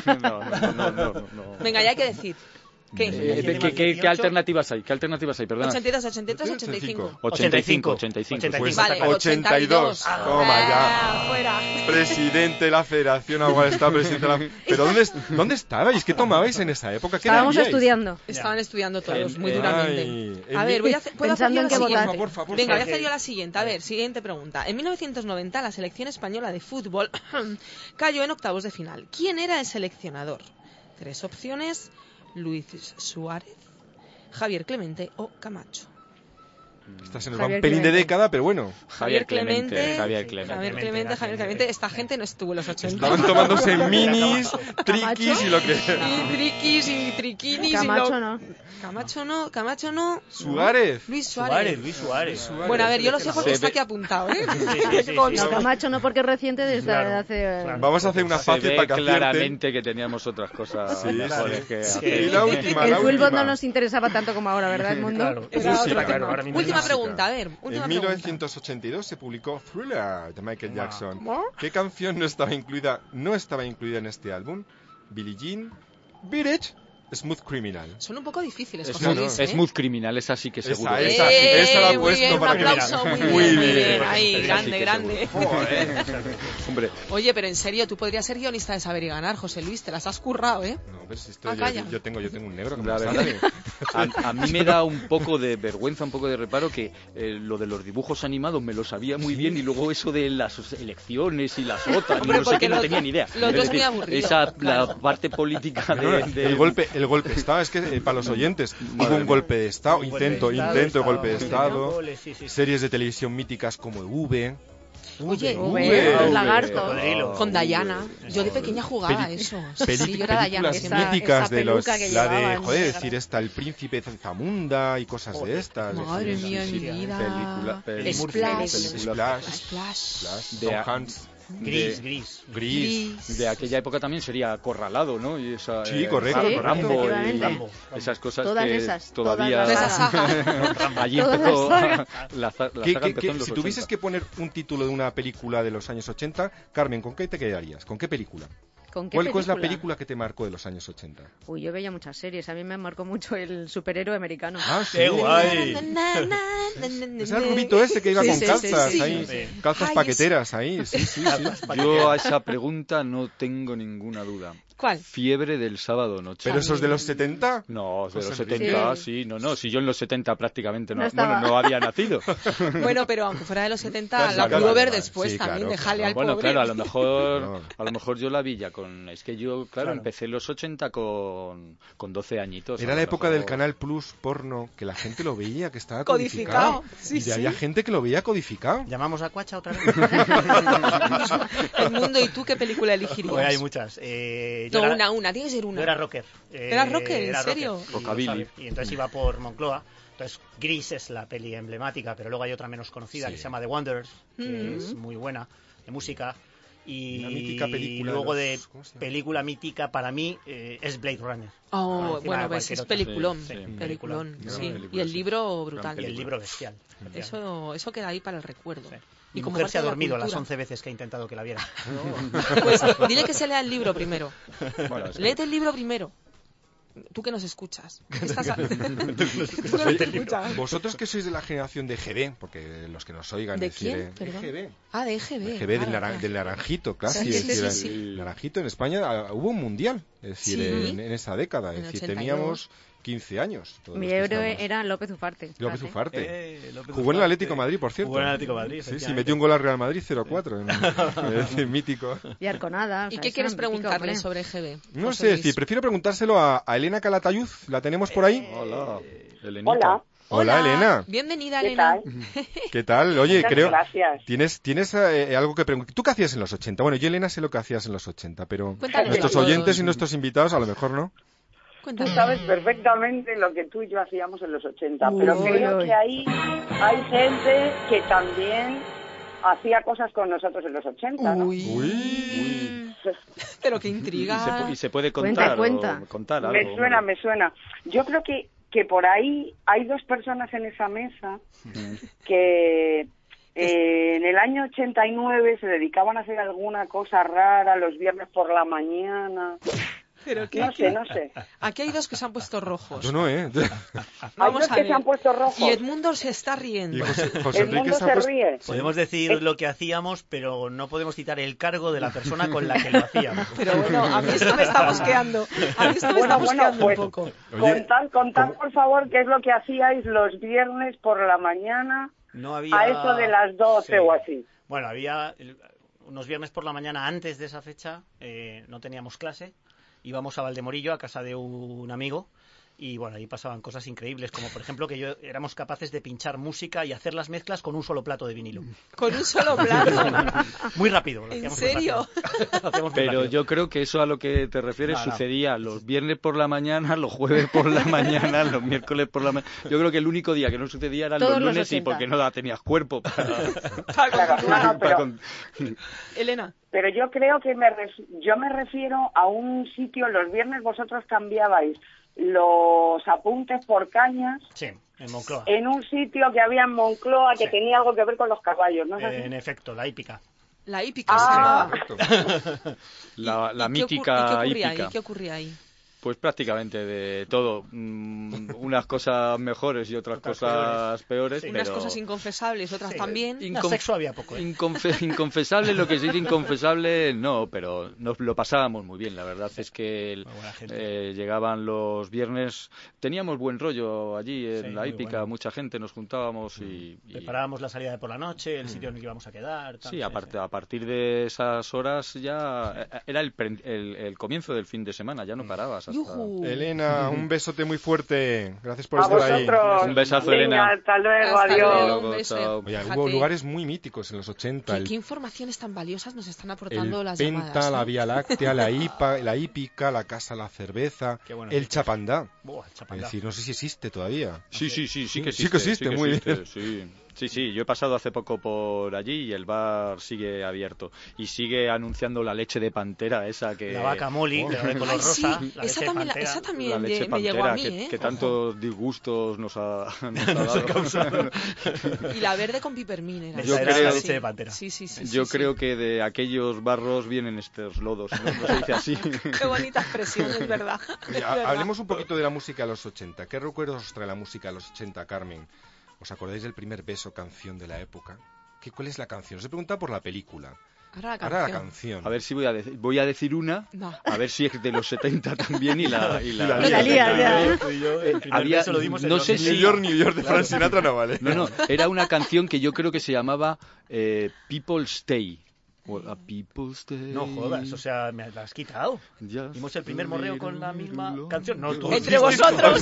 No.
Venga, ya hay que decir. ¿Qué?
¿Qué alternativas hay? ¿Qué alternativas hay? Perdona.
82, 83, 85.
85.
Pues
Vale,
82. Toma ya.
Fuera.
Presidente de la Federación, igual está presidente de la... ¿Pero dónde estabais? ¿Qué tomabais en esa época? ¿Qué
Estábamos
leíais?
estudiando.
Estaban estudiando todos muy
Ay,
duramente. A ver, ¿puedo hacer
Pensando
yo
en
la
qué votar.
siguiente?
Por favor,
Venga, voy a
sí.
hacer yo la siguiente. A ver, siguiente pregunta. En 1990 la selección española de fútbol cayó en octavos de final. ¿Quién era el seleccionador? 3 opciones: Luis Suárez, Javier Clemente o Camacho.
Esta se nos va
Javier
un pelín de
Clemente.
década, pero bueno.
Javier Clemente.
Javier Clemente. Esta gente no estuvo en los 80.
Estaban tomándose minis, triquis y lo que...
Y triquis y triquinis.
Camacho no.
Camacho no.
Suárez.
Luis Suárez.
Luis Suárez.
Bueno, a ver, yo lo sé porque
Se
está
ve-
aquí apuntado, ¿eh?
sí.
No, Camacho no, porque es reciente desde
Claro,
hace...
claro.
Vamos a hacer una
Se
fácil
ve
para que acierte.
claramente que teníamos otras cosas
Sí,
mejores
sí.
que
Sí.
hacer.
Y la última,
El
la
fútbol
última.
no nos interesaba tanto como ahora, ¿verdad, el mundo?
Claro.
Era
Sí,
otro
claro,
tema.
ahora mismo
Última
es
pregunta, a ver. Última
En
pregunta.
1982 se publicó Thriller de Michael Jackson. ¿Qué canción no estaba incluida en este álbum? Billie Jean, Beat It, Smooth Criminal.
Son un poco difíciles,
Es
José Luis,
Smooth, Smooth Criminal, esa sí que
Esa,
seguro.
esa. Esa la he
muy
puesto
bien,
para
un
que
aplauso,
veas.
muy
Muy
bien, muy
bien.
bien. Ahí,
Esa sí
grande,
que
grande.
Hombre,
Oye, pero en serio, tú podrías ser guionista de Saber y Ganar, José Luis, te las has currado, ¿eh?
No, pero si esto
Ah, calla.
yo tengo un negro que me
la
lo
verdad,
sabe.
a mí me da un poco de vergüenza, un poco de reparo que lo de los dibujos animados me lo sabía muy bien y luego eso de las elecciones y las OTAN y
Hombre,
no sé
porque
qué, no
lo-
tenía ni idea.
lo otro
Es
es muy
decir,
aburrido,
esa,
claro.
la parte política
No,
de...
el golpe está, es que para los oyentes hubo
Madre
un
mía.
golpe de Estado,
Un golpe de
intento
Estado,
de golpe de
estaba-
Estado,
goles, sí.
series de televisión míticas como V.
Oye,
Los lagartos.
Cocodrilo.
con Diana. Yo de pequeña jugaba a eso. Sí, yo era Diana.
Películas
siempre.
míticas
esa
de los
peluca que
la de
llevaban,
joder
negra.
decir esta el príncipe de Zamunda y cosas de estas.
Madre
es decir,
mía,
sí,
mi
sí.
vida.
Película,
Splash.
Splash,
Splash.
De
Tom
a-
Hanks,
Gris.
Gris.
De aquella época también sería Acorralado, ¿no? Y esa,
Sí, correcto,
Sí,
Rambo y
efectivamente.
esas cosas
Todas
que
esas,
todavía...
todas
las sagas.
Allí
Todas
empezó
las sagas.
la saga
¿Qué-
empezó en los
si tuvieses
80.
que poner un título de una película de los años 80, Carmen, ¿con qué te quedarías? ¿Con qué película?
¿Con qué
¿Cuál es la
película?
película que te marcó de los años 80?
Uy, yo veía muchas series. A mí me marcó mucho el superhéroe americano.
Ah, sí.
¡Qué guay!
Es el rubito ese que iba
Sí,
con
sí,
calzas
sí, sí.
ahí,
Sí.
calzas
Ay,
paqueteras ahí, sí, sí, sí.
Yo a esa pregunta no tengo ninguna duda.
¿Cuál?
Fiebre del sábado noche.
¿Pero esos de los 70?
No, de los
José
70,
Sí.
sí, no, si yo en los 70 prácticamente
No estaba.
no había nacido.
Bueno, pero aunque fuera de los 70,
Claro,
la
claro,
pudo ver
claro.
después
Sí,
también.
claro,
Déjale
claro.
al
Bueno,
pobre.
claro,
No.
a lo mejor yo la vi ya con... Es que yo, claro, empecé en los 80 con 12 añitos.
Era
a
la
lo
época
mejor.
del Canal Plus porno, que la gente lo veía, que estaba
Codificado,
codificado.
sí,
y
sí.
había gente que lo veía codificado.
¿Llamamos a Cuacha otra vez?
El mundo, ¿y tú qué película elegirías?
Pues hay muchas.
No, una, tiene que ser una.
Yo era rocker.
¿Eras rocker? ¿En
era
serio?
rocker, y lo
Rockabilly.
sabes. Y entonces iba por Moncloa Entonces, Gris es la peli emblemática, pero luego hay otra menos conocida que se llama The Wanderers, que es muy buena, de música. Y
una mítica película
luego
de
película mítica para mí es Blade Runner.
Oh, bueno, pues es peliculón.
Sí,
peliculón,
sí.
sí. Y el libro brutal.
Y el libro bestial.
Eso queda ahí para el recuerdo.
Sí.
Y
Mi
como
mujer se ha
parte de la
dormido las
cultura.
11 veces que ha intentado que la viera.
Pues dile que se lea el libro primero.
Bueno, sí.
Léete el libro primero. Tú que nos escuchas. Tú que nos escuchas.
Vosotros que sois de la generación de EGB, porque los que nos oigan
¿De
decir
quién? Perdón.
EGB.
Ah, de EGB.
EGB del naranjito, casi.
Sí,
es
sí,
decir,
sí, sí.
el naranjito en España hubo un mundial, es decir,
Sí.
en esa década.
En
Es decir,
82.
teníamos 15 años. todos
Mi
los que
héroe
estamos.
era López Ufarte.
López
fíjate.
Ufarte.
López
Jugó en el
Ufarte.
Atlético de Madrid, por cierto.
Jugó en el Atlético de Madrid,
Sí, sí,
efectivamente.
metió un gol al Real Madrid 0-4. Es decir, mítico.
Y Arconada. o
¿Y
sea,
qué
eso
quieres
era mítico,
preguntarle
hombre.
sobre EGB?
No
José
sé,
Luis?
decir, prefiero preguntárselo a Elena Calatayud. ¿La tenemos por ahí?
Hola, Elenita.
Hola.
Hola, Elena.
Bienvenida,
¿Qué
Elena.
tal?
¿Qué tal? Oye,
Muchas
creo...
gracias.
¿Tienes algo que preguntar? ¿Tú qué hacías en los 80? Bueno, yo, Elena, sé lo que hacías en los 80, pero
Cuéntanos
nuestros
todos.
oyentes y nuestros invitados a lo mejor no.
Tú
Cuéntanos.
sabes perfectamente lo que tú y yo hacíamos en los 80, pero
Uy,
creo
uy.
que ahí hay gente que también hacía cosas con nosotros en los 80, ¿no?
Uy.
Pero qué intriga.
¿Y se puede contar,
Cuenta.
o contar algo?
Me suena. Yo creo que por ahí hay dos personas en esa mesa que en el año 89 se dedicaban a hacer alguna cosa rara los viernes por la mañana.
Pero qué,
No sé.
Aquí hay dos que se han puesto rojos.
Yo no, ¿eh?
Hay
Vamos
dos
a
que
ver.
se han puesto rojos.
Y Edmundo se está
Y
riendo.
José
El
Enrique
mundo
se ha
se
puesto...
ríe.
Podemos decir lo que hacíamos, pero no podemos citar el cargo de la persona con la que lo hacíamos.
Pero bueno, a mí esto me está busqueando. A mí esto me está buscando
pues,
un poco.
Oye,
contad por favor qué es lo que hacíais los viernes por la mañana
No había...
a eso de las 12
Sí.
o así.
Bueno, había unos viernes por la mañana antes de esa fecha, no teníamos clase, íbamos a Valdemorillo, a casa de un amigo, y bueno, ahí pasaban cosas increíbles, como por ejemplo que éramos capaces de pinchar música y hacer las mezclas con un solo plato de vinilo.
Con un solo plato.
Muy rápido. Lo
¿En
hacíamos muy
serio?
rápido. Lo hacíamos muy
Pero
rápido.
yo creo que eso a lo que te refieres
No, no.
sucedía los viernes por la mañana, los jueves por la mañana, los miércoles por la mañana. Yo creo que el único día que no sucedía eran
Todos
los
los
lunes y
80.
porque no tenías cuerpo
Claro, pero
Elena.
Pero yo creo que yo me refiero a un sitio, los viernes vosotros cambiabais los apuntes por cañas
Sí, en Moncloa.
en un sitio que había en Moncloa que
Sí.
tenía algo que ver con los caballos, ¿no es así?
En efecto, la hípica.
La hípica se llamaba.
la
¿Y qué
mítica
ocurría
hípica.
ahí? ¿Qué ocurría ahí?
Pues prácticamente de todo. Unas cosas mejores y otras cosas peores.
Sí.
Unas
pero
cosas inconfesables, otras
Sí.
también.
No, sexo había poco, ¿eh?
Inconfesable, lo que sí es inconfesable, no, pero nos lo pasábamos muy bien. La verdad es que
Muy buena gente.
llegaban los viernes, teníamos buen rollo allí en
Sí,
la
muy
hípica,
bueno.
mucha gente, nos juntábamos y
Preparábamos la salida de por la noche, el sitio en el que íbamos a quedar. Tal,
sí, a partir de esas horas ya era el comienzo del fin de semana, ya no parabas. Hasta...
Yujú.
Elena, un besote muy fuerte. Gracias por
A
estar ahí.
vosotros.
Un besazo,
Venga,
Elena.
hasta luego,
Hasta
adiós.
luego,
Luego,
un beso.
chao.
Oye,
Fíjate,
hubo lugares muy míticos en los 80.
¿Qué informaciones tan valiosas nos están
El
aportando las
Penta,
llamadas?
la
¿no?
Vía Láctea, la hípica, la Casa La Cerveza,
Qué bueno.
el Chapandá.
Buah, el
Es
chapandá.
decir, no sé si existe todavía.
Sí que
Sí
existe.
que existe, muy
bien. Sí, yo he pasado hace poco por allí y el bar sigue abierto. Y sigue anunciando la leche de pantera esa que...
La vaca Molly, que era de color
Ay, sí,
rosa. La
esa
leche de
también,
pantera.
esa también
la leche
me llegó a
pantera,
mí, ¿eh?
que tantos disgustos nos ha dado.
Y la verde con pipermín era.
Yo
Esa era
creo-
la leche de pantera.
Sí.
Yo
sí.
creo que de aquellos barros vienen estos lodos, ¿no? Se dice así.
Qué bonita expresión, es verdad.
Oye,
Es verdad.
hablemos un poquito de la música de los 80. ¿Qué recuerdos os trae la música de los 80, Carmen? ¿Os acordáis del primer beso canción de la época? ¿Cuál es la canción? Os he preguntado por la película.
Ahora la
Ahora la
canción.
canción.
A ver si voy a decir una,
No.
a ver si es de los 70 también y la
La lías ya.
Tú y yo, el primer
Había-
beso lo dimos en
no
los
sé
2000.
si-
New York de Frank Sinatra no vale.
No, era una canción que yo creo que se llamaba People Stay. O a People Stay.
No jodas, o sea, me la has quitado.
Just
Hicimos el primer morreo con la misma canción. No, tú.
Entre vosotros.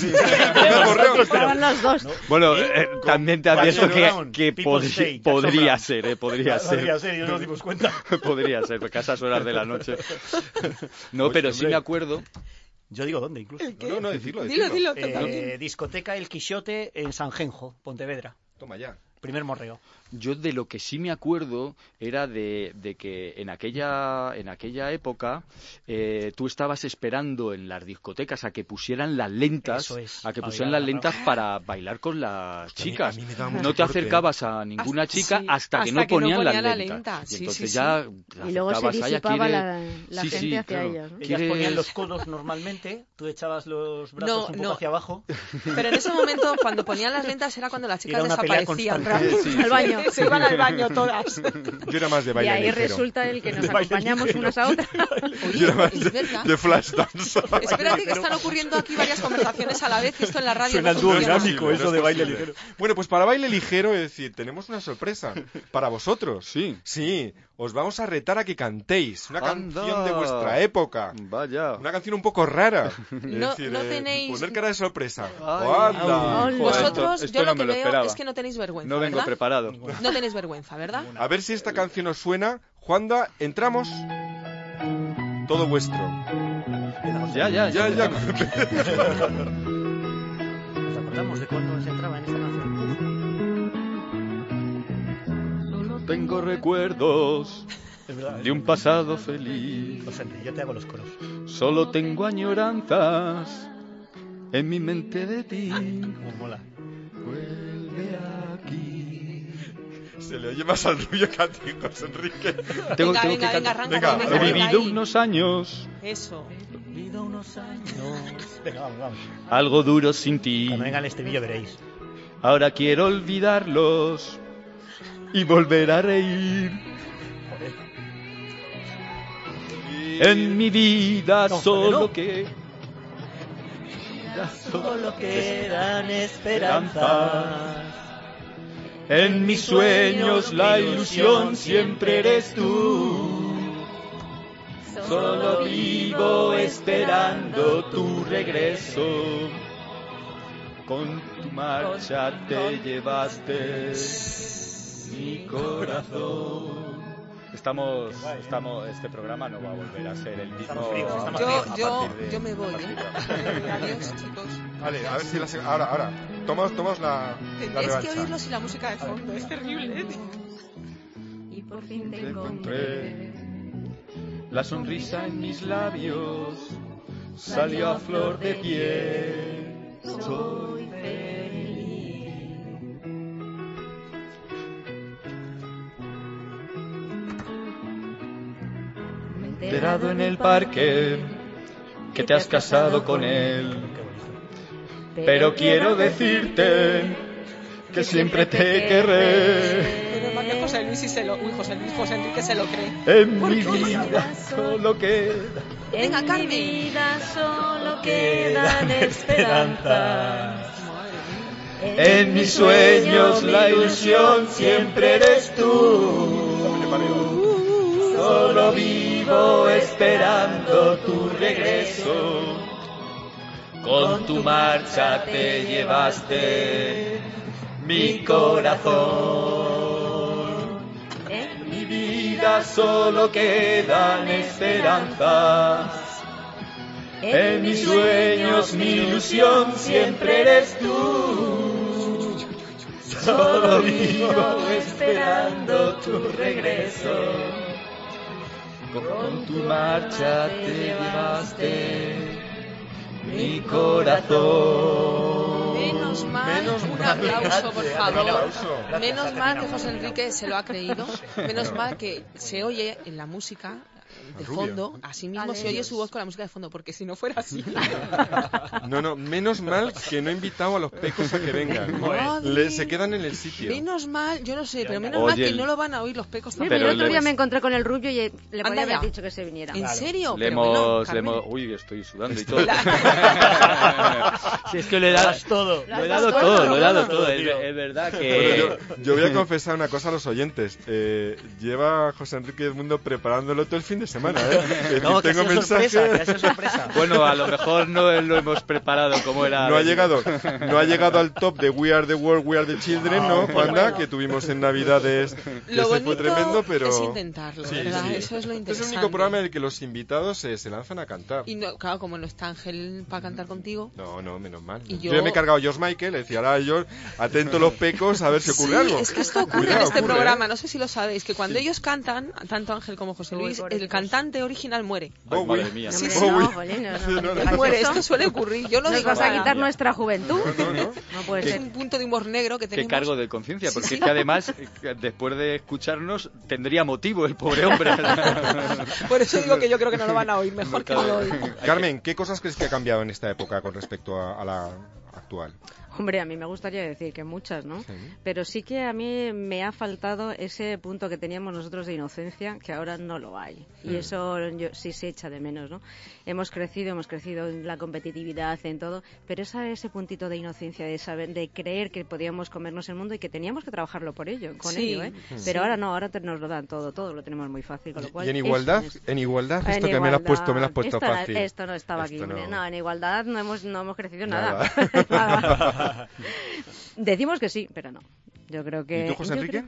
Estaban los dos.
Bueno, también te advierto
Jackson Brown,
que
People Stay, Jackson
podría
Brown.
ser, podría
Podría
ser.
ser, y no nos dimos cuenta.
Podría ser, porque a esas horas de la noche. No,
Pues,
pero sí
hombre.
me acuerdo
Yo digo dónde, incluso.
No, decirlo.
Dilo.
Discoteca El Quixote en Sanjenjo, Pontevedra.
Toma ya.
Primer morreo.
Yo de lo que sí me acuerdo era de que en aquella época tú estabas esperando en las discotecas a que pusieran las lentas, para bailar con las chicas.
A mí me da mucho
no te acercabas a ninguna chica hasta que no ponían las lentas. Y entonces ya
y luego se disipaba la gente hacia ellos, ¿no?
Ellas ponían los codos normalmente, tú echabas los brazos un poco hacia abajo.
Pero en ese momento, cuando ponían las lentas, era cuando las chicas desaparecían
al baño.
Se iban al baño todas.
Yo era más de baile ligero.
Y ahí resulta el que nos acompañamos unas a otras.
Yo era más de flash dance.
Espérate que están ocurriendo aquí varias conversaciones a la vez y esto en la radio
suena
no
dúo
funciona.
dinámico eso de baile ligero.
Bueno, pues para baile ligero, es decir, tenemos una sorpresa para vosotros.
Sí.
Os vamos a retar a que cantéis una canción de vuestra época.
Vaya.
Una canción un poco rara.
No
es decir,
tenéis...
poner cara de sorpresa.
Vosotros,
esto
yo
no
lo que
me lo
veo
esperaba.
es que no tenéis vergüenza,
No vengo
¿verdad?
preparado.
No tenéis vergüenza, ¿verdad?
A ver si esta canción os suena. Juanda, entramos. Todo vuestro.
Ya.
¿Nos acordamos de cuándo se entraba en esta canción?
Solo tengo recuerdos de un pasado feliz.
Yo te hago los coros.
Solo tengo añoranzas en mi mente de ti.
Como mola.
Vuelve aquí.
Se le oye más al rubio que a ti, José Enrique.
Tengo
Venga,
que cantar.
arranca.
He vivido unos años.
Eso.
Venga, vamos.
Algo duro sin ti.
Cuando venga el estribillo veréis.
Ahora quiero olvidarlos y volver a reír. En mi vida solo quedan esperanzas. En mis sueños la ilusión siempre eres tú. Solo vivo esperando tu regreso. Con tu marcha te llevaste mi corazón. Este programa no va a volver a ser el mismo.
Yo me voy, Adiós, chicos.
Vale, a ver si ahora. Tomamos la
Tendréis
revancha.
que oírlos y la música de fondo, es terrible.
Y por fin te encontré.
La sonrisa en mis labios salió a flor de piel. Soy feliz. Me he enterado en el parque que te has casado con él. Pero quiero decirte que siempre te querré.
Menos mal que José Enrique se lo cree.
En mi vida solo queda.
Venga,
En
Carmen.
mi vida solo quedan esperanzas.
En mis sueños la ilusión siempre eres tú. Solo vivo esperando tu regreso. Con tu marcha te llevaste mi corazón. En mi vida solo quedan esperanzas. En mis sueños mi ilusión siempre eres tú. Solo vivo esperando tu regreso. Con tu marcha te llevaste mi corazón.
Menos mal, un aplauso, por favor. Menos mal que José Enrique se lo ha creído. Menos mal que se oye en la música de fondo, así mismo se oye su voz con la música de fondo, porque si no fuera así.
No, menos mal que no he invitado a los pecos a que vengan. Se quedan en el sitio.
Menos mal, yo no sé, pero menos mal que no lo van a oír los pecos tampoco.
Pero el otro día me encontré con el rubio y le podía haber
ya.
dicho que se viniera.
¿En serio?
Le
Pero
hemos... Uy, estoy sudando y todo.
Si es que le das todo.
Lo he dado todo. Es verdad que...
Bueno, yo voy a confesar una cosa a los oyentes. Lleva José Enrique Edmundo preparándolo todo el fin de de semana, ¿eh?
No, que
tengo
ha sido sorpresa,
mensajes.
que ha sido sorpresa.
Bueno, a lo mejor no lo hemos preparado como era.
No ha llegado al top de We Are the World, We Are the Children, ¿no, Juanda? Que tuvimos en Navidades. Que
Lo
ese
bonito
fue tremendo, pero...
es intentarlo,
Sí,
¿verdad?
sí.
Eso es lo
Este
interesante.
es el único programa en el que los invitados se lanzan a cantar.
Y no, claro, como no está Ángel para cantar contigo.
No, menos mal.
Y
Yo ya me he cargado a George Michael, le decía, ahora George, atento los pecos, a ver si ocurre algo.
Es que esto ocurre en este programa, no sé si lo sabéis, que cuando ellos cantan, tanto Ángel como José Luis, el cantante original muere.
Ay, madre mía.
Sí,
Hombre,
sí.
no, jolín, no
Muere,
eso.
esto suele ocurrir. Yo lo
¿Nos
digo
vas a
para-
quitar nuestra juventud? No puede
Es
ser.
un punto de humor negro que
Qué
tenemos.
cargo de conciencia, porque
Sí,
es
sí.
que además, después de escucharnos, tendría motivo el pobre hombre.
Por eso digo que yo creo que no lo van a oír, mejor que no lo oigan.
Carmen, ¿qué cosas crees que ha cambiado en esta época con respecto a la actual?
Hombre, a mí me gustaría decir que muchas, ¿no? Pero sí que a mí me ha faltado ese punto que teníamos nosotros de inocencia, que ahora no lo hay. Y eso sí se echa de menos, ¿no? Hemos crecido en la competitividad, en todo, pero ese puntito de inocencia, de saber, de creer que podíamos comernos el mundo y que teníamos que trabajarlo por ello, con
Sí.
ello, ¿eh? Pero ahora no, ahora nos lo dan todo lo tenemos muy fácil, con lo cual...
¿Y en igualdad? En igualdad, esto que me lo has puesto fácil.
Esto no estaba
Esto
aquí.
no.
No, en igualdad no hemos crecido
Nada.
nada. Decimos que sí, pero no. Yo creo que...
¿Y tú, José Enrique?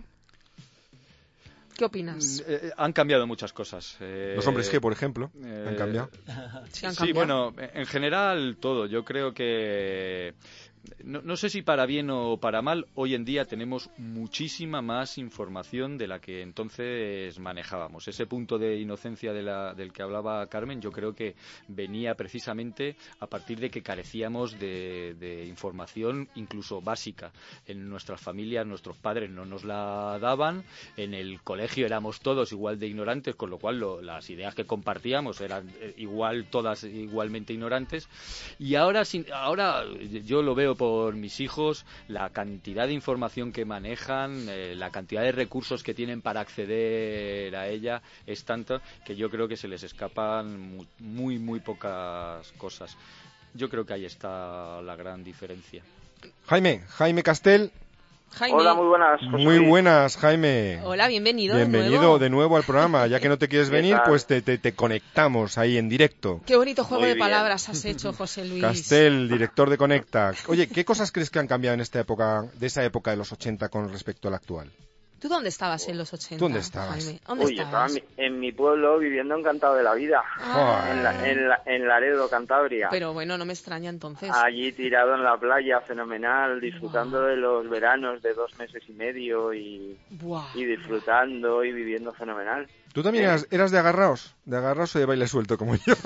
¿Qué opinas?
Han cambiado muchas cosas.
Los hombres que, por ejemplo, han cambiado.
Sí, han
Sí,
cambiado.
bueno, en general todo. Yo creo que no sé si para bien o para mal, hoy en día tenemos muchísima más información de la que entonces manejábamos. Ese punto de inocencia del que hablaba Carmen, yo creo que venía precisamente a partir de que carecíamos de información incluso básica. En nuestras familias, nuestros padres no nos la daban, en el colegio éramos todos igual de ignorantes, con lo cual las ideas que compartíamos eran todas igualmente ignorantes. Y ahora yo lo veo por mis hijos, la cantidad de información que manejan, la cantidad de recursos que tienen para acceder a ella es tanta que yo creo que se les escapan muy pocas cosas. Yo creo que ahí está la gran diferencia.
Jaime Castel.
Jaime.
Hola, muy buenas. José
Muy
Luis.
buenas, Jaime.
Hola, bienvenido.
Bienvenido de nuevo al programa. Ya que no te quieres
¿Qué
venir,
tal?
pues te conectamos ahí en directo.
Qué bonito juego
Muy
de
bien.
palabras has hecho, José Luis.
Castel, director de Conecta. Oye, ¿qué cosas crees que han cambiado en esta época, de esa época de los 80 con respecto a la actual?
¿Tú dónde estabas en los 80?
¿Tú dónde estabas?
Jaime? ¿Dónde
Uy, estaba
estabas?
en mi pueblo viviendo encantado de la vida.
Joder.
En Laredo, Cantabria.
Pero bueno, no me extraña entonces.
Allí tirado en la playa, fenomenal, disfrutando de los veranos de 2 meses y medio y disfrutando y viviendo fenomenal.
¿Tú también eras de agarraos o de baile suelto como yo?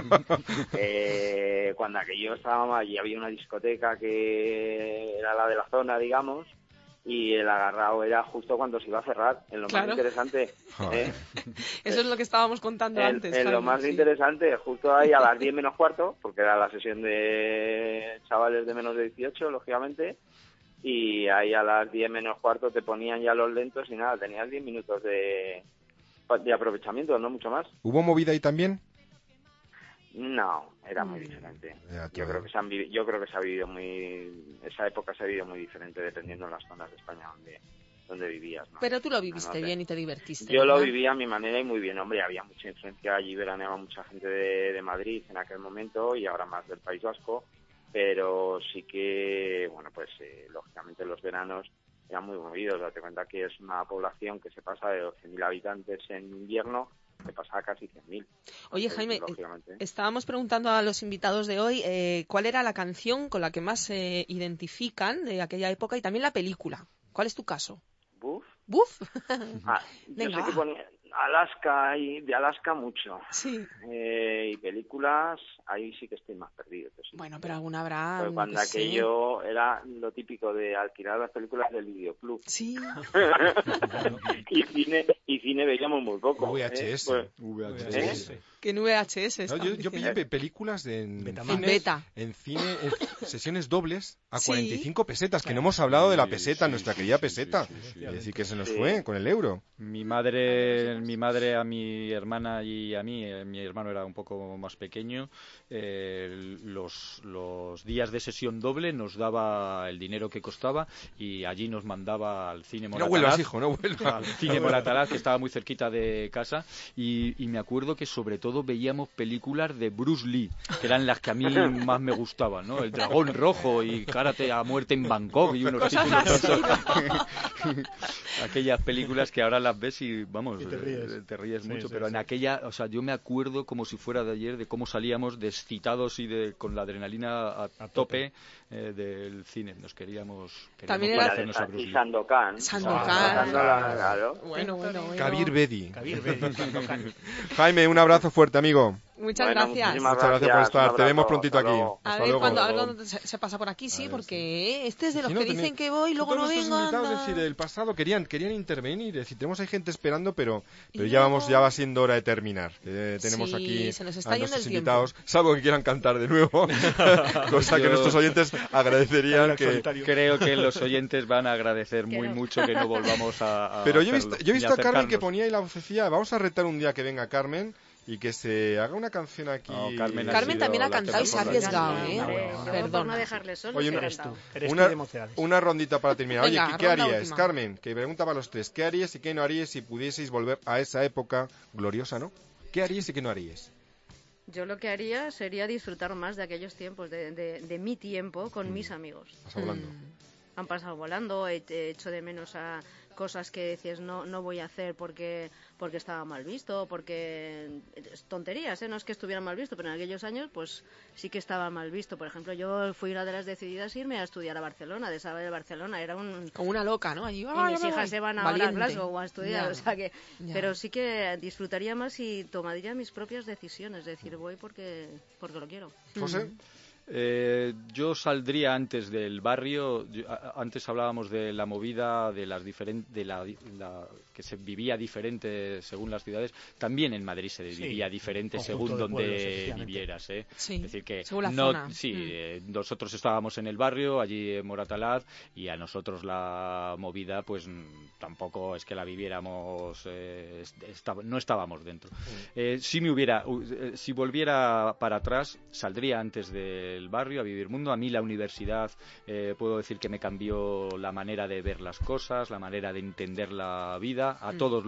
Cuando aquello estábamos allí había una discoteca que era la de la zona, digamos, y el agarrao era justo cuando se iba a cerrar, en lo
Claro.
más interesante.
Eso es lo que estábamos contando antes.
En lo
Jaime,
más
sí.
interesante, justo ahí a las 10 menos cuarto, porque era la sesión de chavales de menos de 18, lógicamente, y ahí a las 10 menos cuarto te ponían ya los lentos y nada, tenías 10 minutos de aprovechamiento, no mucho más.
¿Hubo movida ahí también?
No, era muy diferente. Yo creo que se ha vivido esa época se ha vivido muy diferente dependiendo de las zonas de España donde vivías, ¿no?
Pero tú lo viviste
No,
bien y te divertiste.
Yo lo
¿verdad?
vivía a mi manera y muy bien, hombre, había mucha influencia, allí veraneaba mucha gente de Madrid en aquel momento y ahora más del País Vasco, pero sí que, bueno, pues lógicamente los veranos eran muy movidos. Date cuenta que es una población que se pasa de 12.000 habitantes en invierno, se pasa a casi 100.000.
Oye,
Entonces,
Jaime,
lógicamente,
estábamos preguntando a los invitados de hoy cuál era la canción con la que más se identifican de aquella época y también la película. ¿Cuál es tu caso?
¿Buf?
¿Buf?
Yo
Venga,
sé que
va.
ponía Alaska y de Alaska mucho.
Sí.
Y películas, ahí sí que estoy más perdido.
Bueno, pero alguna habrá.
Porque cuando
que sé.
aquello era lo típico de alquilar las películas del videoclub.
Sí.
y cine veíamos muy poco.
VHS.
Pues,
VHS.
Que en VHS.
No, yo pillé películas en cine, en sesiones dobles a 45 pesetas, que no hemos hablado de la peseta, nuestra querida peseta. Es decir, que se nos fue con el euro.
Mi madre a mi hermana y a mí, mi hermano era un poco más pequeño, los días de sesión doble nos daba el dinero que costaba y allí nos mandaba al cine Moratalaz.
No vuelvas, hijo, no vuelvas.
Al cine Moratalaz, que estaba muy cerquita de casa, y me acuerdo que sobre todo veíamos películas de Bruce Lee, que eran las que a mí más me gustaban, ¿no? El Dragón Rojo y Karate a muerte en Bangkok y unos títulos. Aquellas películas que ahora las ves y, vamos, te ríes mucho, pero en aquella, o sea, yo me acuerdo como si fuera de ayer de cómo salíamos excitados y con la adrenalina a tope del cine. Nos queríamos
también
parecernos a Bruce Lee. Sandokan. Claro.
Bueno.
Kabir Bedi. Jaime, un abrazo fuerte, amigo.
Muchas gracias.
Muchas gracias por estar. Te vemos prontito aquí.
A ver cuando se pasa por aquí, sí, porque este es de los que dicen que voy y luego no vengo.
Es decir, el pasado querían intervenir, es decir, tenemos ahí gente esperando, pero ya va siendo hora de terminar. Tenemos aquí
se nos está
a nuestros invitados, salvo que quieran cantar de nuevo, cosa que nuestros oyentes agradecerían.
Creo que los oyentes van a agradecer muy mucho que no volvamos a
pero yo he visto a Carmen que ponía ahí la vocecilla. Vamos a retar un día que venga Carmen y que se haga una canción aquí.
Carmen también ha cantado y se ha arriesgado,
Perdón, no dejarle solo.
Oye, una rondita para terminar. Oye, ¿qué harías, última. Carmen? Que pregunta para los tres. ¿Qué harías y qué no harías si pudieseis volver a esa época gloriosa, ¿no? ¿Qué harías y qué no harías?
Yo lo que haría sería disfrutar más de aquellos tiempos, de mi tiempo con mis amigos.
Vas hablando.
Han pasado volando, he hecho de menos a cosas que decías no voy a hacer porque estaba mal visto, porque tonterías, no es que estuviera mal visto, pero en aquellos años pues sí que estaba mal visto. Por ejemplo, yo fui una de las decididas irme a estudiar a Barcelona, de saber de Barcelona, era como
una loca, ¿no? Allí,
y mis hijas se van ahora a Glasgow a estudiar, o sea que pero sí que disfrutaría más y tomaría mis propias decisiones, decir voy porque lo quiero.
José.
Yo saldría antes del barrio. Antes hablábamos de la movida, de las que se vivía diferente según las ciudades. También en Madrid se vivía diferente según donde vivieras.
Sí,
es decir que
según la zona.
Nosotros estábamos en el barrio, allí en Moratalaz, y a nosotros la movida, pues tampoco es que la viviéramos. No estábamos dentro. Si volviera para atrás, saldría antes del barrio a vivir mundo. A mí la universidad puedo decir que me cambió la manera de ver las cosas, la manera de entender la vida en todos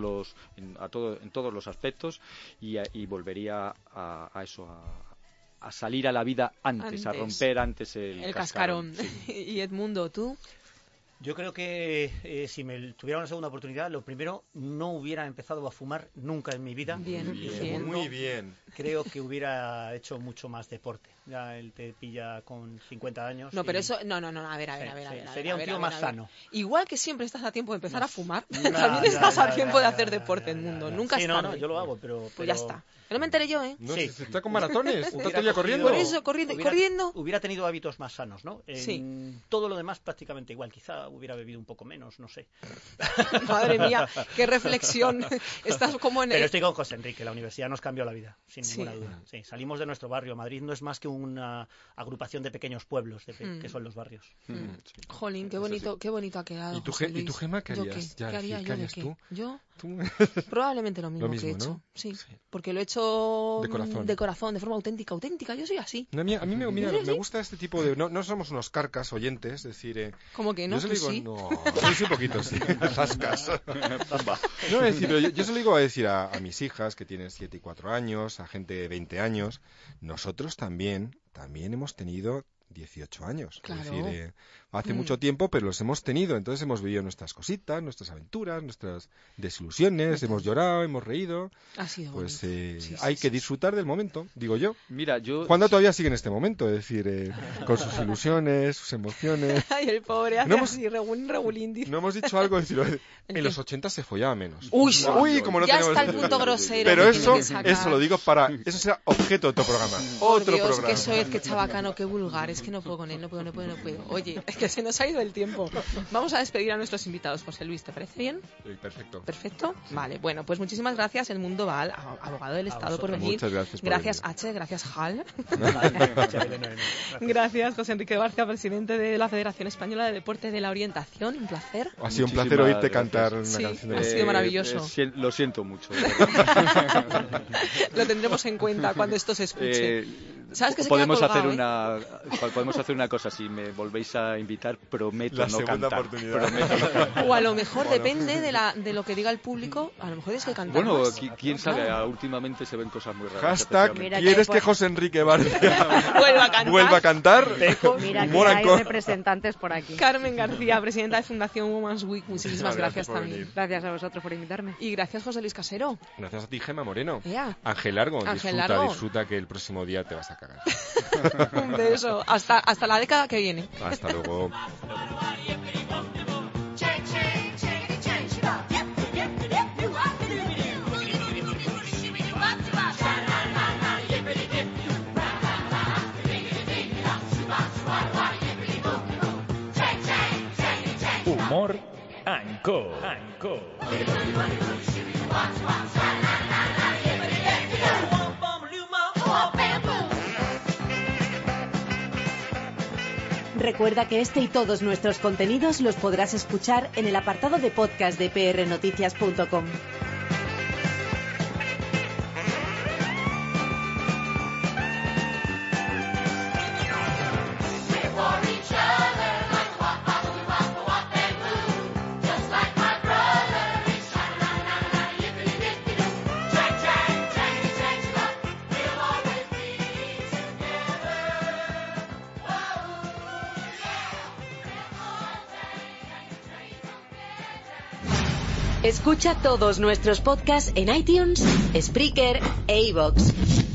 los aspectos, y volvería a eso, a salir a la vida antes, a romper antes el
cascarón. Sí. Y Edmundo, ¿tú?
Yo creo que si me tuviera una segunda oportunidad, lo primero, no hubiera empezado a fumar nunca en mi vida.
Muy bien.
Creo que hubiera hecho mucho más deporte. Ya él te pilla con 50 años.
No, pero eso... No, a ver.
Sería un tío más sano.
Igual que siempre estás a tiempo de empezar a fumar, también estás a tiempo de hacer deporte en mundo. Nunca es tarde.
No, yo lo hago, pero...
Pues ya está. Que no me enteré yo, ¿eh?
No, está con maratones. Está todavía corriendo.
Por eso, corriendo.
Hubiera tenido hábitos más sanos, ¿no? Todo lo demás prácticamente igual. Quizá hubiera bebido un poco menos, no sé.
Madre mía, qué reflexión. Estás como en...
Pero estoy con José Enrique. La universidad nos cambió la vida, sin ninguna duda. Sí, salimos de nuestro barrio. Madrid no es más que una agrupación de pequeños pueblos que son los barrios.
Jolín, qué bonito ha quedado.
¿Y tú, Gemma, qué harías?
¿Qué haría yo de qué?
¿Tú?
¿Yo? Probablemente lo mismo que he hecho. Sí, porque lo he hecho de corazón, de forma auténtica. Yo soy así.
No, a mí me gusta este tipo de... No somos unos carcas oyentes, es decir...
¿Cómo que no?
Yo se lo digo, sí. No, sí, un poquito, sí. Zascas. No, es decir, pero yo se lo digo a decir a mis hijas, que tienen 7 y 4 años, a gente de 20 años, nosotros también hemos tenido 18 años.
Claro.
Es decir, hace mucho tiempo, pero los hemos tenido. Entonces hemos vivido nuestras cositas, nuestras aventuras, nuestras desilusiones, hemos llorado, hemos reído.
Ha sido
pues hay que disfrutar del momento, digo yo.
Mira,
Juanda todavía sigue en este momento, es decir, con sus ilusiones, sus emociones.
Ay, el pobre hace así, regulín.
No hemos dicho algo, es decir, en los 80 se follaba menos.
Uy,
como no
ya
tenemos...
está el punto grosero.
Pero eso lo digo eso será objeto de otro programa.
Otro programa. Que soez, que chabacano, que vulgares. es que no puedo con él, no puedo. Oye, es que se nos ha ido el tiempo. Vamos a despedir a nuestros invitados. José Luis, ¿te parece bien?
Sí, perfecto.
¿Perfecto? Vale, bueno, pues muchísimas gracias, Edmundo Val, abogado del Estado, por venir.
Muchas gracias por
Gracias,
venir.
H, gracias, Hal. Gracias, José Enrique Barcia, presidente de la Federación Española de Deporte de la Orientación. Un placer.
Ha sido un placer oírte cantar una
Sí,
canción de
ha sido maravilloso.
Lo siento mucho.
Lo tendremos en cuenta cuando esto se escuche. ¿Sabes que se
podemos
queda
hacer
colgado,
podemos hacer una cosa, si me volvéis a invitar, prometo
La
no
segunda
cantar.
oportunidad.
Prometo no cantar.
O a lo mejor depende de lo que diga el público, a lo mejor es que cantar
Bueno,
más.
quién sabe, últimamente se ven cosas muy raras.
Hashtag,
efectivamente.
¿quieres que José Enrique Barcia
Vuelva a cantar.
Mira que
Humor
hay
and Co.
representantes por aquí.
Carmen García, presidenta de Fundación Women's Week, muchísimas gracias
por
también.
venir.
Gracias a vosotros por invitarme.
Y gracias, José Luis Casero.
Gracias a ti, Gemma Moreno.
Ea.
Ángel Largo,
Ángel Largo.
disfruta que el próximo día te vas a cagar.
Un beso. Hasta la década que viene.
Hasta luego.
Humor and Co.
Recuerda que este y todos nuestros contenidos los podrás escuchar en el apartado de podcast de prnoticias.com. Escucha todos nuestros podcasts en iTunes, Spreaker e iVoox.